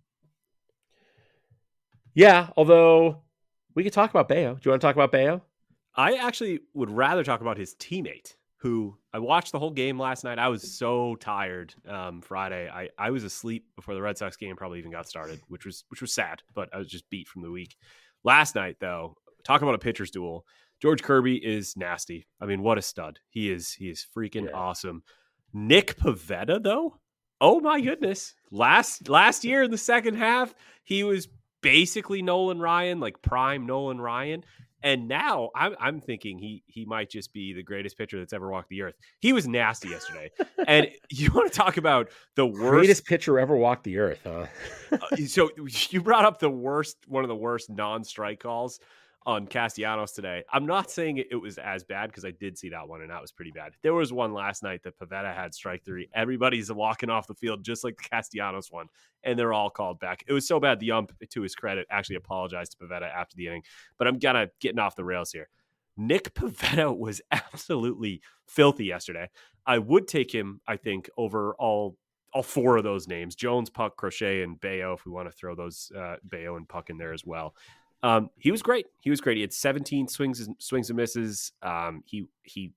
Yeah, although we could talk about Bayo. Do you want to talk about Bayo? I actually would rather talk about his teammate, who I watched the whole game last night. I was so tired Friday. I was asleep before the Red Sox game probably even got started, which was sad, but I was just beat from the week. Last night, though, talking about a pitcher's duel, George Kirby is nasty. I mean, what a stud. He is freaking awesome. Nick Pivetta, though, oh my goodness. Last year in the second half, he was basically Nolan Ryan, like prime Nolan Ryan. And now I'm thinking he might just be the greatest pitcher that's ever walked the earth. He was nasty yesterday. And you want to talk about the greatest pitcher ever walked the earth, huh? So you brought up one of the worst non-strike calls on Castellanos today. I'm not saying it was as bad because I did see that one and that was pretty bad. There was one last night that Pivetta had strike 3. Everybody's walking off the field just like the Castellanos one, and they're all called back. It was so bad the ump, to his credit, actually apologized to Pivetta after the inning. But I'm kind of getting off the rails here. Nick Pivetta was absolutely filthy yesterday. I would take him, I think, over all 4 of those names: Jones, Puck, Crochet, and Bayo, if we want to throw those Bayo and Puck in there as well. He was great. He had 17 swings and misses. He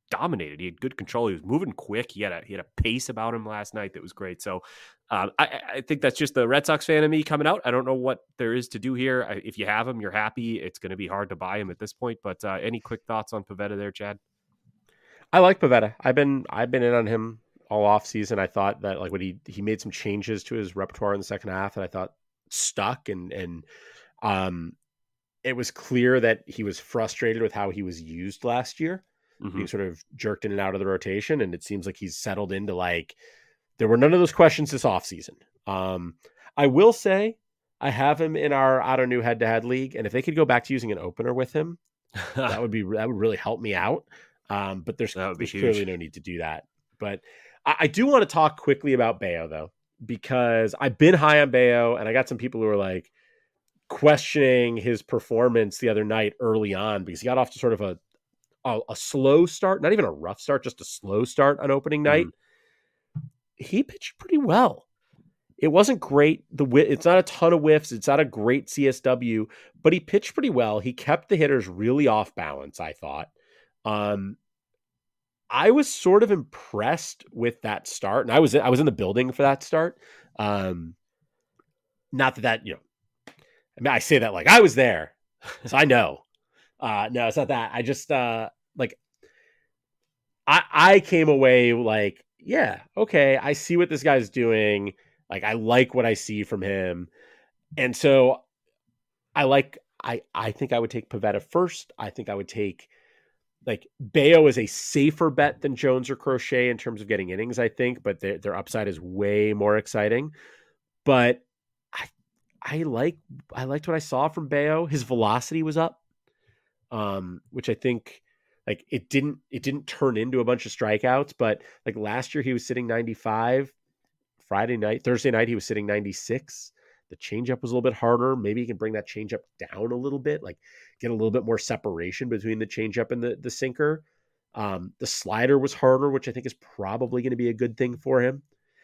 dominated. He had good control. He was moving quick. He had a pace about him last night that was great. So I think that's just the Red Sox fan of me coming out. I don't know what there is to do here. If you have him, you're happy. It's going to be hard to buy him at this point. But any quick thoughts on Pivetta there, Chad? I like Pivetta. I've been in on him all off season. I thought that like when he made some changes to his repertoire in the second half, and I thought stuck and it was clear that he was frustrated with how he was used last year, being sort of jerked in and out of the rotation. And it seems like he's settled into like, there were none of those questions this offseason. I will say I have him in our Auto New head-to-head league. And if they could go back to using an opener with him, that would really help me out. But there's clearly no need to do that. But I do want to talk quickly about Bello though, because I've been high on Bello and I got some people who are like, questioning his performance the other night early on because he got off to sort of a slow start, not even a rough start, just a slow start on opening night. He pitched pretty well. It wasn't great. It's not a ton of whiffs. It's not a great CSW, but he pitched pretty well. He kept the hitters really off balance, I thought. I was sort of impressed with that start, and I was in the building for that start. Not that I mean, I say that like I was there, so I know. No, it's not that. I just I came away like, yeah, okay, I see what this guy's doing. Like, I like what I see from him, and so I think I would take Pivetta first. I think I would take like Bello is a safer bet than Jones or Crochet in terms of getting innings. I think, but their upside is way more exciting. But I liked what I saw from Bello. His velocity was up, which I think like it didn't turn into a bunch of strikeouts, but like last year he was sitting 95. Thursday night he was sitting 96. The changeup was a little bit harder. Maybe he can bring that changeup down a little bit, like get a little bit more separation between the changeup and the sinker. The slider was harder, which I think is probably going to be a good thing for him.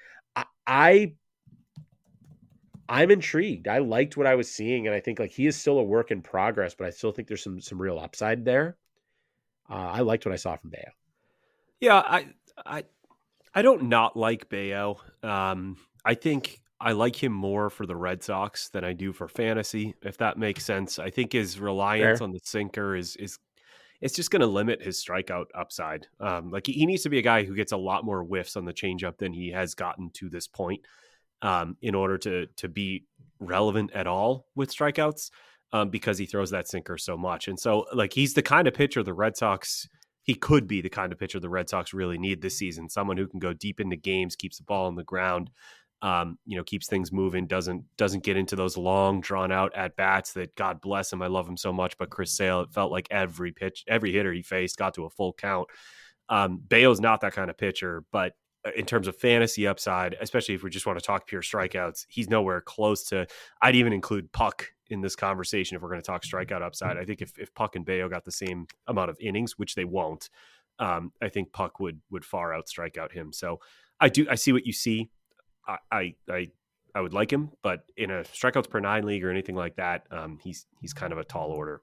I'm intrigued. I liked what I was seeing, and I think like he is still a work in progress, but I still think there's some real upside there. I liked what I saw from Bello. Yeah, I don't not like Bello. I think I like him more for the Red Sox than I do for fantasy, if that makes sense. I think his reliance on the sinker is it's just going to limit his strikeout upside. Like he needs to be a guy who gets a lot more whiffs on the changeup than he has gotten to this point. In order to be relevant at all with strikeouts, because he throws that sinker so much. And so like, he's the kind of pitcher he could be the kind of pitcher the Red Sox really need this season. Someone who can go deep into games, keeps the ball on the ground, keeps things moving, doesn't get into those long drawn out at bats that, God bless him, I love him so much. But Chris Sale, it felt like every hitter he faced got to a full count. Bello's not that kind of pitcher, but in terms of fantasy upside, especially if we just want to talk pure strikeouts, he's nowhere close to. I'd even include Puck in this conversation if we're going to talk strikeout upside. I think if Puck and Bello got the same amount of innings, which they won't, I think Puck would far out strikeout him. So I see what you see. I would like him, but in a strikeouts per 9 league or anything like that, he's kind of a tall order.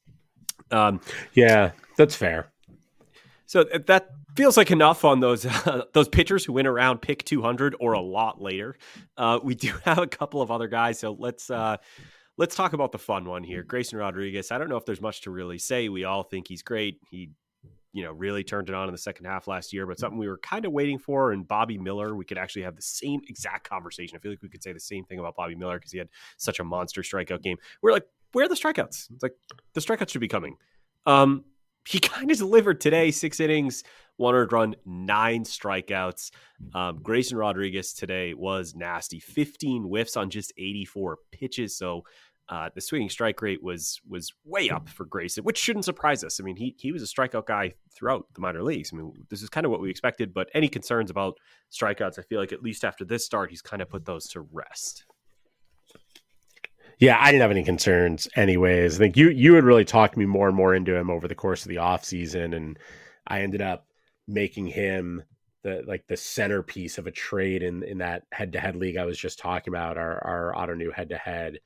Yeah, that's fair. So that feels like enough on those pitchers who went around pick 200 or a lot later. We do have a couple of other guys, so let's talk about the fun one here. Grayson Rodriguez. I don't know if there's much to really say. We all think he's great. He, really turned it on in the second half last year, but something we were kind of waiting for. And Bobby Miller, we could actually have the same exact conversation. I feel like we could say the same thing about Bobby Miller because he had such a monster strikeout game. We're like, where are the strikeouts? It's like the strikeouts should be coming. He kind of delivered today, 6 innings, 1 earned run, 9 strikeouts. Grayson Rodriguez today was nasty. 15 whiffs on just 84 pitches. So the swinging strike rate was way up for Grayson, which shouldn't surprise us. I mean, he was a strikeout guy throughout the minor leagues. I mean, this is kind of what we expected, but any concerns about strikeouts, I feel like at least after this start, he's kind of put those to rest. Yeah, I didn't have any concerns anyways. I think you had really talked me more and more into him over the course of the offseason, and I ended up making him the centerpiece of a trade in that head-to-head league I was just talking about, our Auto New head-to-head,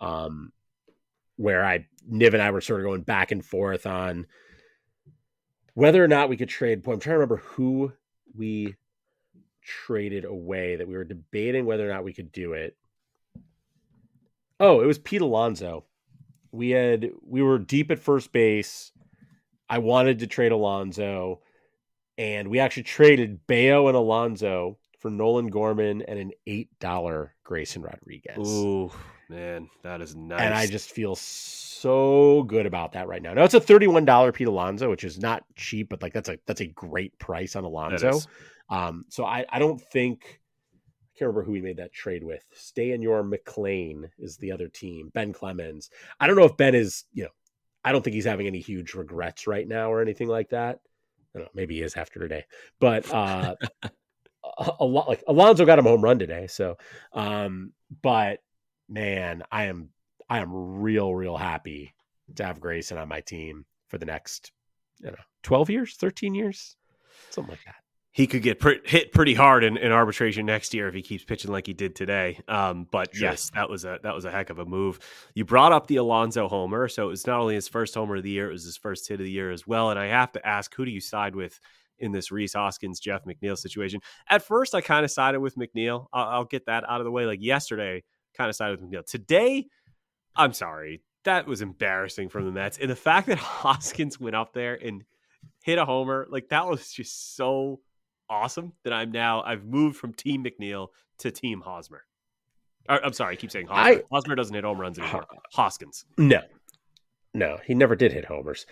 where Niv and I were sort of going back and forth on whether or not we could trade. Boy, I'm trying to remember who we traded away that we were debating whether or not we could do it. Oh, it was Pete Alonso. We were deep at first base. I wanted to trade Alonso, and we actually traded Bayo and Alonso for Nolan Gorman and an $8 Grayson Rodriguez. Ooh, man, that is nice. And I just feel so good about that right now. Now it's a $31 Pete Alonso, which is not cheap, but like that's a great price on Alonso. So I don't think, I can't remember who we made that trade with. Stay in your McLean is the other team. Ben Clemens. I don't know if Ben is, I don't think he's having any huge regrets right now or anything like that. I don't know, maybe he is after today, but a lot, like Alonso got him a home run today. So, but man, I am real happy to have Grayson on my team for the next, 12 years, 13 years, something like that. He could get hit pretty hard in arbitration next year if he keeps pitching like he did today. But sure. Yes, that was a heck of a move. You brought up the Alonso homer, so it was not only his first homer of the year, it was his first hit of the year as well. And I have to ask, who do you side with in this Rhys Hoskins, Jeff McNeil situation? At first, I kind of sided with McNeil. I'll get that out of the way. Like yesterday, kind of sided with McNeil. Today, I'm sorry, that was embarrassing from the Mets. And the fact that Hoskins went up there and hit a homer, like that was just so awesome that I've moved from Team McNeil to Team Hosmer. I'm sorry, I keep saying Hosmer. Hosmer doesn't hit home runs anymore. Hoskins. No, he never did hit homers.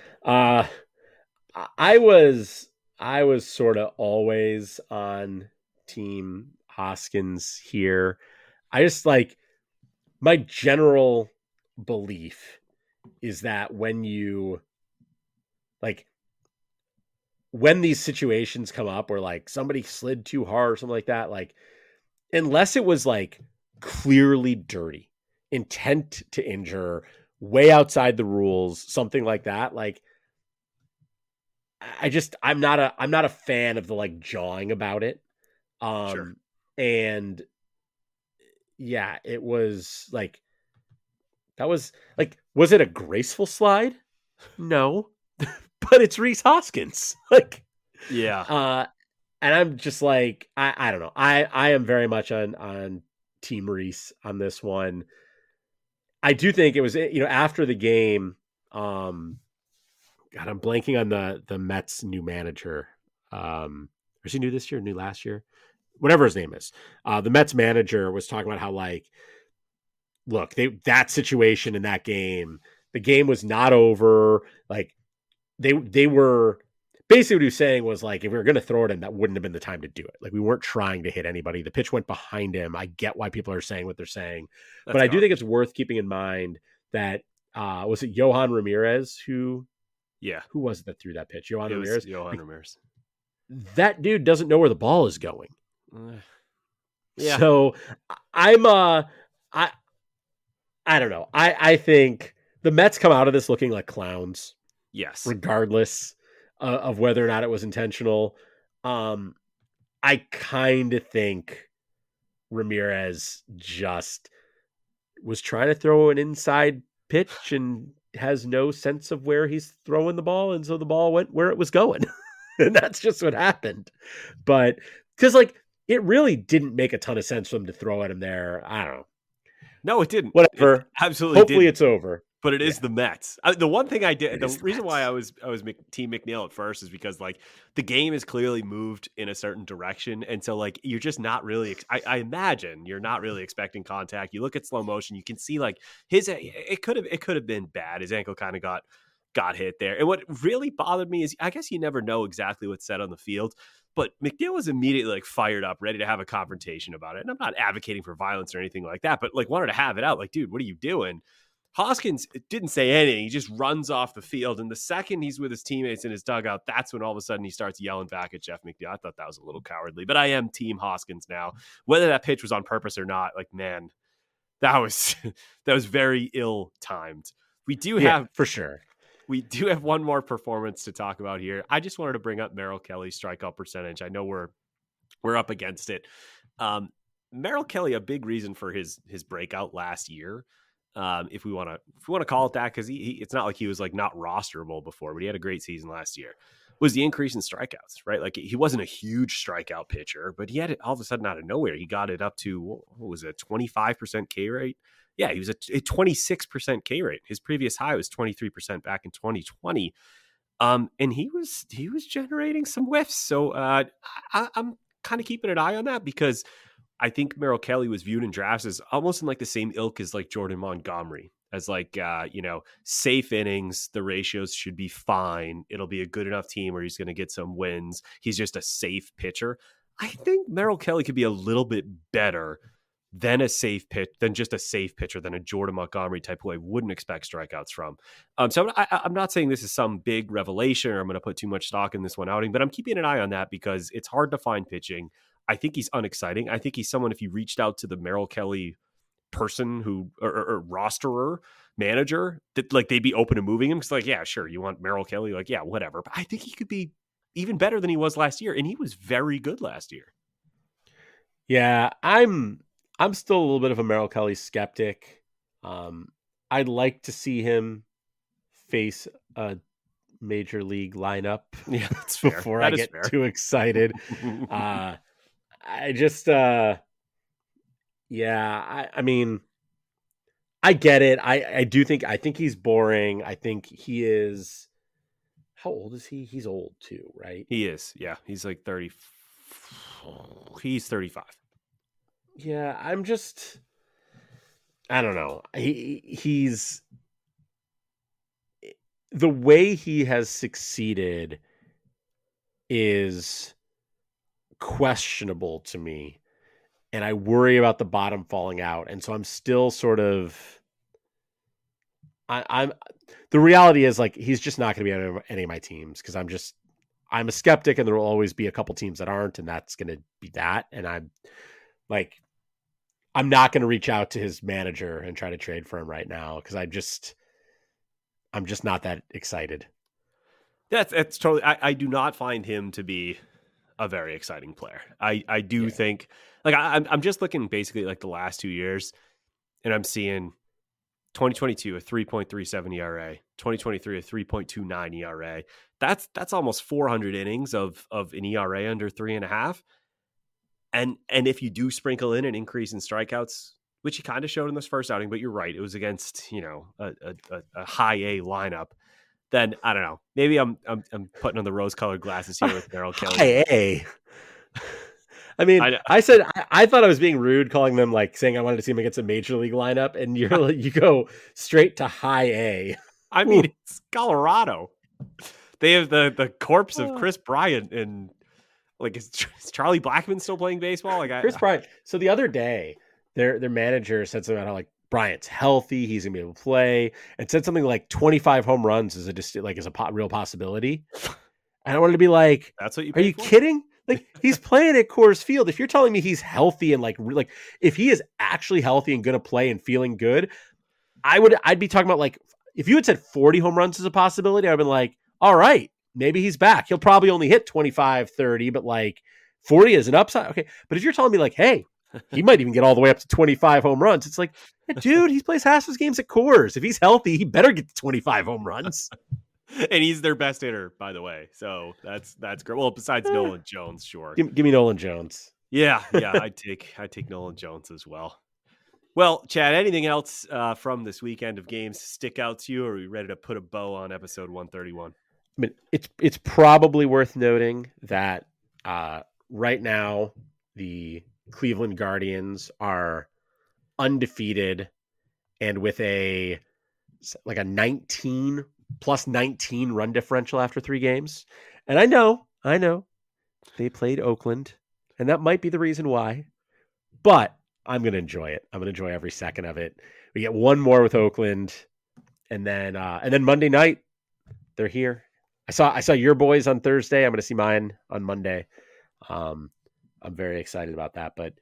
I was sort of always on Team Hoskins here. I just like, my general belief is that when these situations come up where like somebody slid too hard or something like that, like unless it was like clearly dirty, intent to injure, way outside the rules, something like that, like I'm not a fan of the like jawing about it. Sure. And yeah, it was like, that was like, was it a graceful slide? No. But it's Rhys Hoskins. Like, yeah. And I'm just like, I don't know. I am very much on Team Rhys on this one. I do think it was, after the game, God, I'm blanking on the Mets new manager. Was he new this year, new last year? Whatever his name is. The Mets manager was talking about how, like, look, that situation in that game, the game was not over. Like, they were basically, what he was saying was like, if we were going to throw it in, that wouldn't have been the time to do it. Like, we weren't trying to hit anybody. The pitch went behind him. I get why people are saying what they're saying, but I do think it's worth keeping in mind that was it Johan Ramirez who was it that threw that pitch? Johan Ramirez. That dude doesn't know where the ball is going. Yeah. So I'm I don't know. I think the Mets come out of this looking like clowns. Yes. Regardless of whether or not it was intentional. I kind of think Ramirez just was trying to throw an inside pitch and has no sense of where he's throwing the ball. And so the ball went where it was going. And that's just what happened. But because like, it really didn't make a ton of sense for him to throw at him there. I don't know. No, it didn't. Whatever. It absolutely Hopefully didn't. It's over. But it is the Mets. The one thing I did, the reason why I was Team McNeil at first is because like the game is clearly moved in a certain direction, and so like you're just not really. I imagine you're not really expecting contact. You look at slow motion, you can see like it could have been bad. His ankle kind of got hit there. And what really bothered me is I guess you never know exactly what's said on the field, but McNeil was immediately like fired up, ready to have a confrontation about it. And I'm not advocating for violence or anything like that, but like wanted to have it out. Like, dude, what are you doing? Hoskins didn't say anything. He just runs off the field. And the second he's with his teammates in his dugout, that's when all of a sudden he starts yelling back at Jeff McNeil. I thought that was a little cowardly, but I am Team Hoskins now. Whether that pitch was on purpose or not, like, man, that was very ill-timed. We do have, for sure. We do have one more performance to talk about here. I just wanted to bring up Merrill Kelly's strikeout percentage. I know we're up against it. Merrill Kelly, a big reason for his breakout last year. If we want to call it that, because he it's not like he was like not rosterable before, but he had a great season last year. was the increase in strikeouts, right? Like he wasn't a huge strikeout pitcher, but he had it all of a sudden out of nowhere. He got it up to, what was it, 25% K rate? Yeah, he was a 26% K rate. His previous high was 23% back in 2020. And he was generating some whiffs. So I'm kind of keeping an eye on that, because I think Merrill Kelly was viewed in drafts as almost in like the same ilk as like Jordan Montgomery, as like, safe innings. The ratios should be fine. It'll be a good enough team where he's going to get some wins. He's just a safe pitcher. I think Merrill Kelly could be a little bit better than just a safe pitcher, than a Jordan Montgomery type who I wouldn't expect strikeouts from. So I'm not saying this is some big revelation or I'm going to put too much stock in this one outing, but I'm keeping an eye on that because it's hard to find pitching. I think he's unexciting. I think he's someone, if you reached out to the Merrill Kelly person or rosterer manager, that like they'd be open to moving him. Cause like, yeah, sure. You want Merrill Kelly? Like, yeah, whatever. But I think he could be even better than he was last year. And he was very good last year. Yeah, I'm still a little bit of a Merrill Kelly skeptic. I'd like to see him face a major league lineup before I get too excited. I just, I mean, I get it. I think he's boring. I think he is. How old is he? He's old too, right? He is. Yeah. He's like 30. He's 35. Yeah. I don't know. He's the way he has succeeded is questionable to me, and I worry about the bottom falling out. And so I'm still sort of, I'm the reality is like, he's just not going to be on any of my teams because I'm a skeptic, and there will always be a couple teams that aren't, and that's going to be that. And I'm not going to reach out to his manager and try to trade for him right now because I'm just not that excited. That's totally. I do not find him to be a very exciting player. I do think, like, I'm just looking basically like the last 2 years, and I'm seeing 2022 a 3.37 ERA, 2023 a 3.29 ERA. That's almost 400 innings of an ERA under 3.5. And if you do sprinkle in an increase in strikeouts, which he kind of showed in this first outing, but you're right, it was against a high A lineup. Then I don't know. Maybe I'm putting on the rose-colored glasses here with Merrill Kelly. High A. I mean, I said I thought I was being rude calling them, like saying I wanted to see him against a major league lineup, and you go straight to high A. I mean, it's Colorado. They have the corpse of Chris Bryant, and like is Charlie Blackmon still playing baseball? Like Chris Bryant. So the other day, their manager said something about how like Bryant's healthy, he's gonna be able to play, and said something like 25 home runs is a real possibility. And I wanted to be like, that's what you? Are you kidding? Like, he's playing at Coors Field. If you're telling me he's healthy and like if he is actually healthy and going to play and feeling good, I'd be talking about, like, if you had said 40 home runs is a possibility, I'd been like, all right, maybe he's back. He'll probably only hit 25, 30, but like 40 is an upside. Okay. But if you're telling me like, hey, he might even get all the way up to 25 home runs, it's like, dude, he plays half his games at Coors. If he's healthy, he better get to 25 home runs. And he's their best hitter, by the way. So that's great. Well, besides Nolan Jones, sure. Give me Nolan Jones. Yeah, I'd take Nolan Jones as well. Well, Chad, anything else from this weekend of games stick out to you, or are we ready to put a bow on episode 131? I mean, it's probably worth noting that right now the Cleveland Guardians are undefeated and with a 19 plus 19 run differential after 3 games. And I know they played Oakland, and that might be the reason why, but I'm going to enjoy it. I'm going to enjoy every second of it. We get one more with Oakland, and then Monday night they're here. I saw your boys on Thursday. I'm going to see mine on Monday. I'm very excited about that, but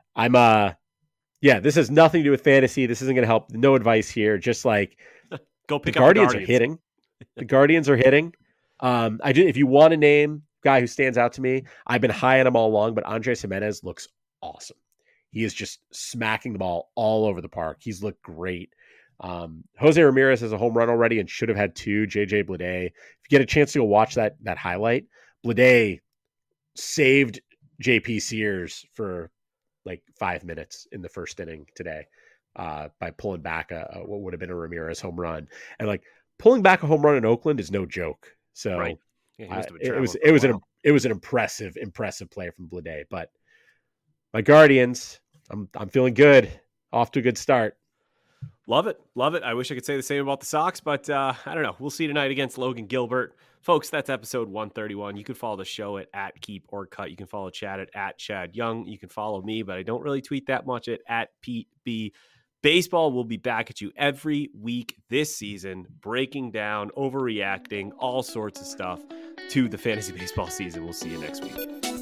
this has nothing to do with fantasy. This isn't going to help. No advice here. Just like, go pick the up Guardians are hitting. The Guardians are hitting. If you want to name guy who stands out to me, I've been high on him all along, but Andres Jimenez looks awesome. He is just smacking the ball all over the park. He's looked great. Jose Ramirez has a home run already and should have had 2. JJ Bleday. If you get a chance to go watch that highlight, Bleday saved JP Sears for like 5 minutes in the first inning today by pulling back what would have been a Ramirez home run. And like pulling back a home run in Oakland is no joke. So right. Yeah, it was an impressive play from Bleday. But my Guardians, I'm feeling good. Off to a good start. Love it. I wish I could say the same about the Sox, but I don't know. We'll see tonight against Logan Gilbert. Folks, that's episode 131. You can follow the show at Keep or Cut. You can follow Chad at Chad Young. You can follow me, but I don't really tweet that much at Pete B. Baseball will be back at you every week this season, breaking down, overreacting, all sorts of stuff to the fantasy baseball season. We'll see you next week.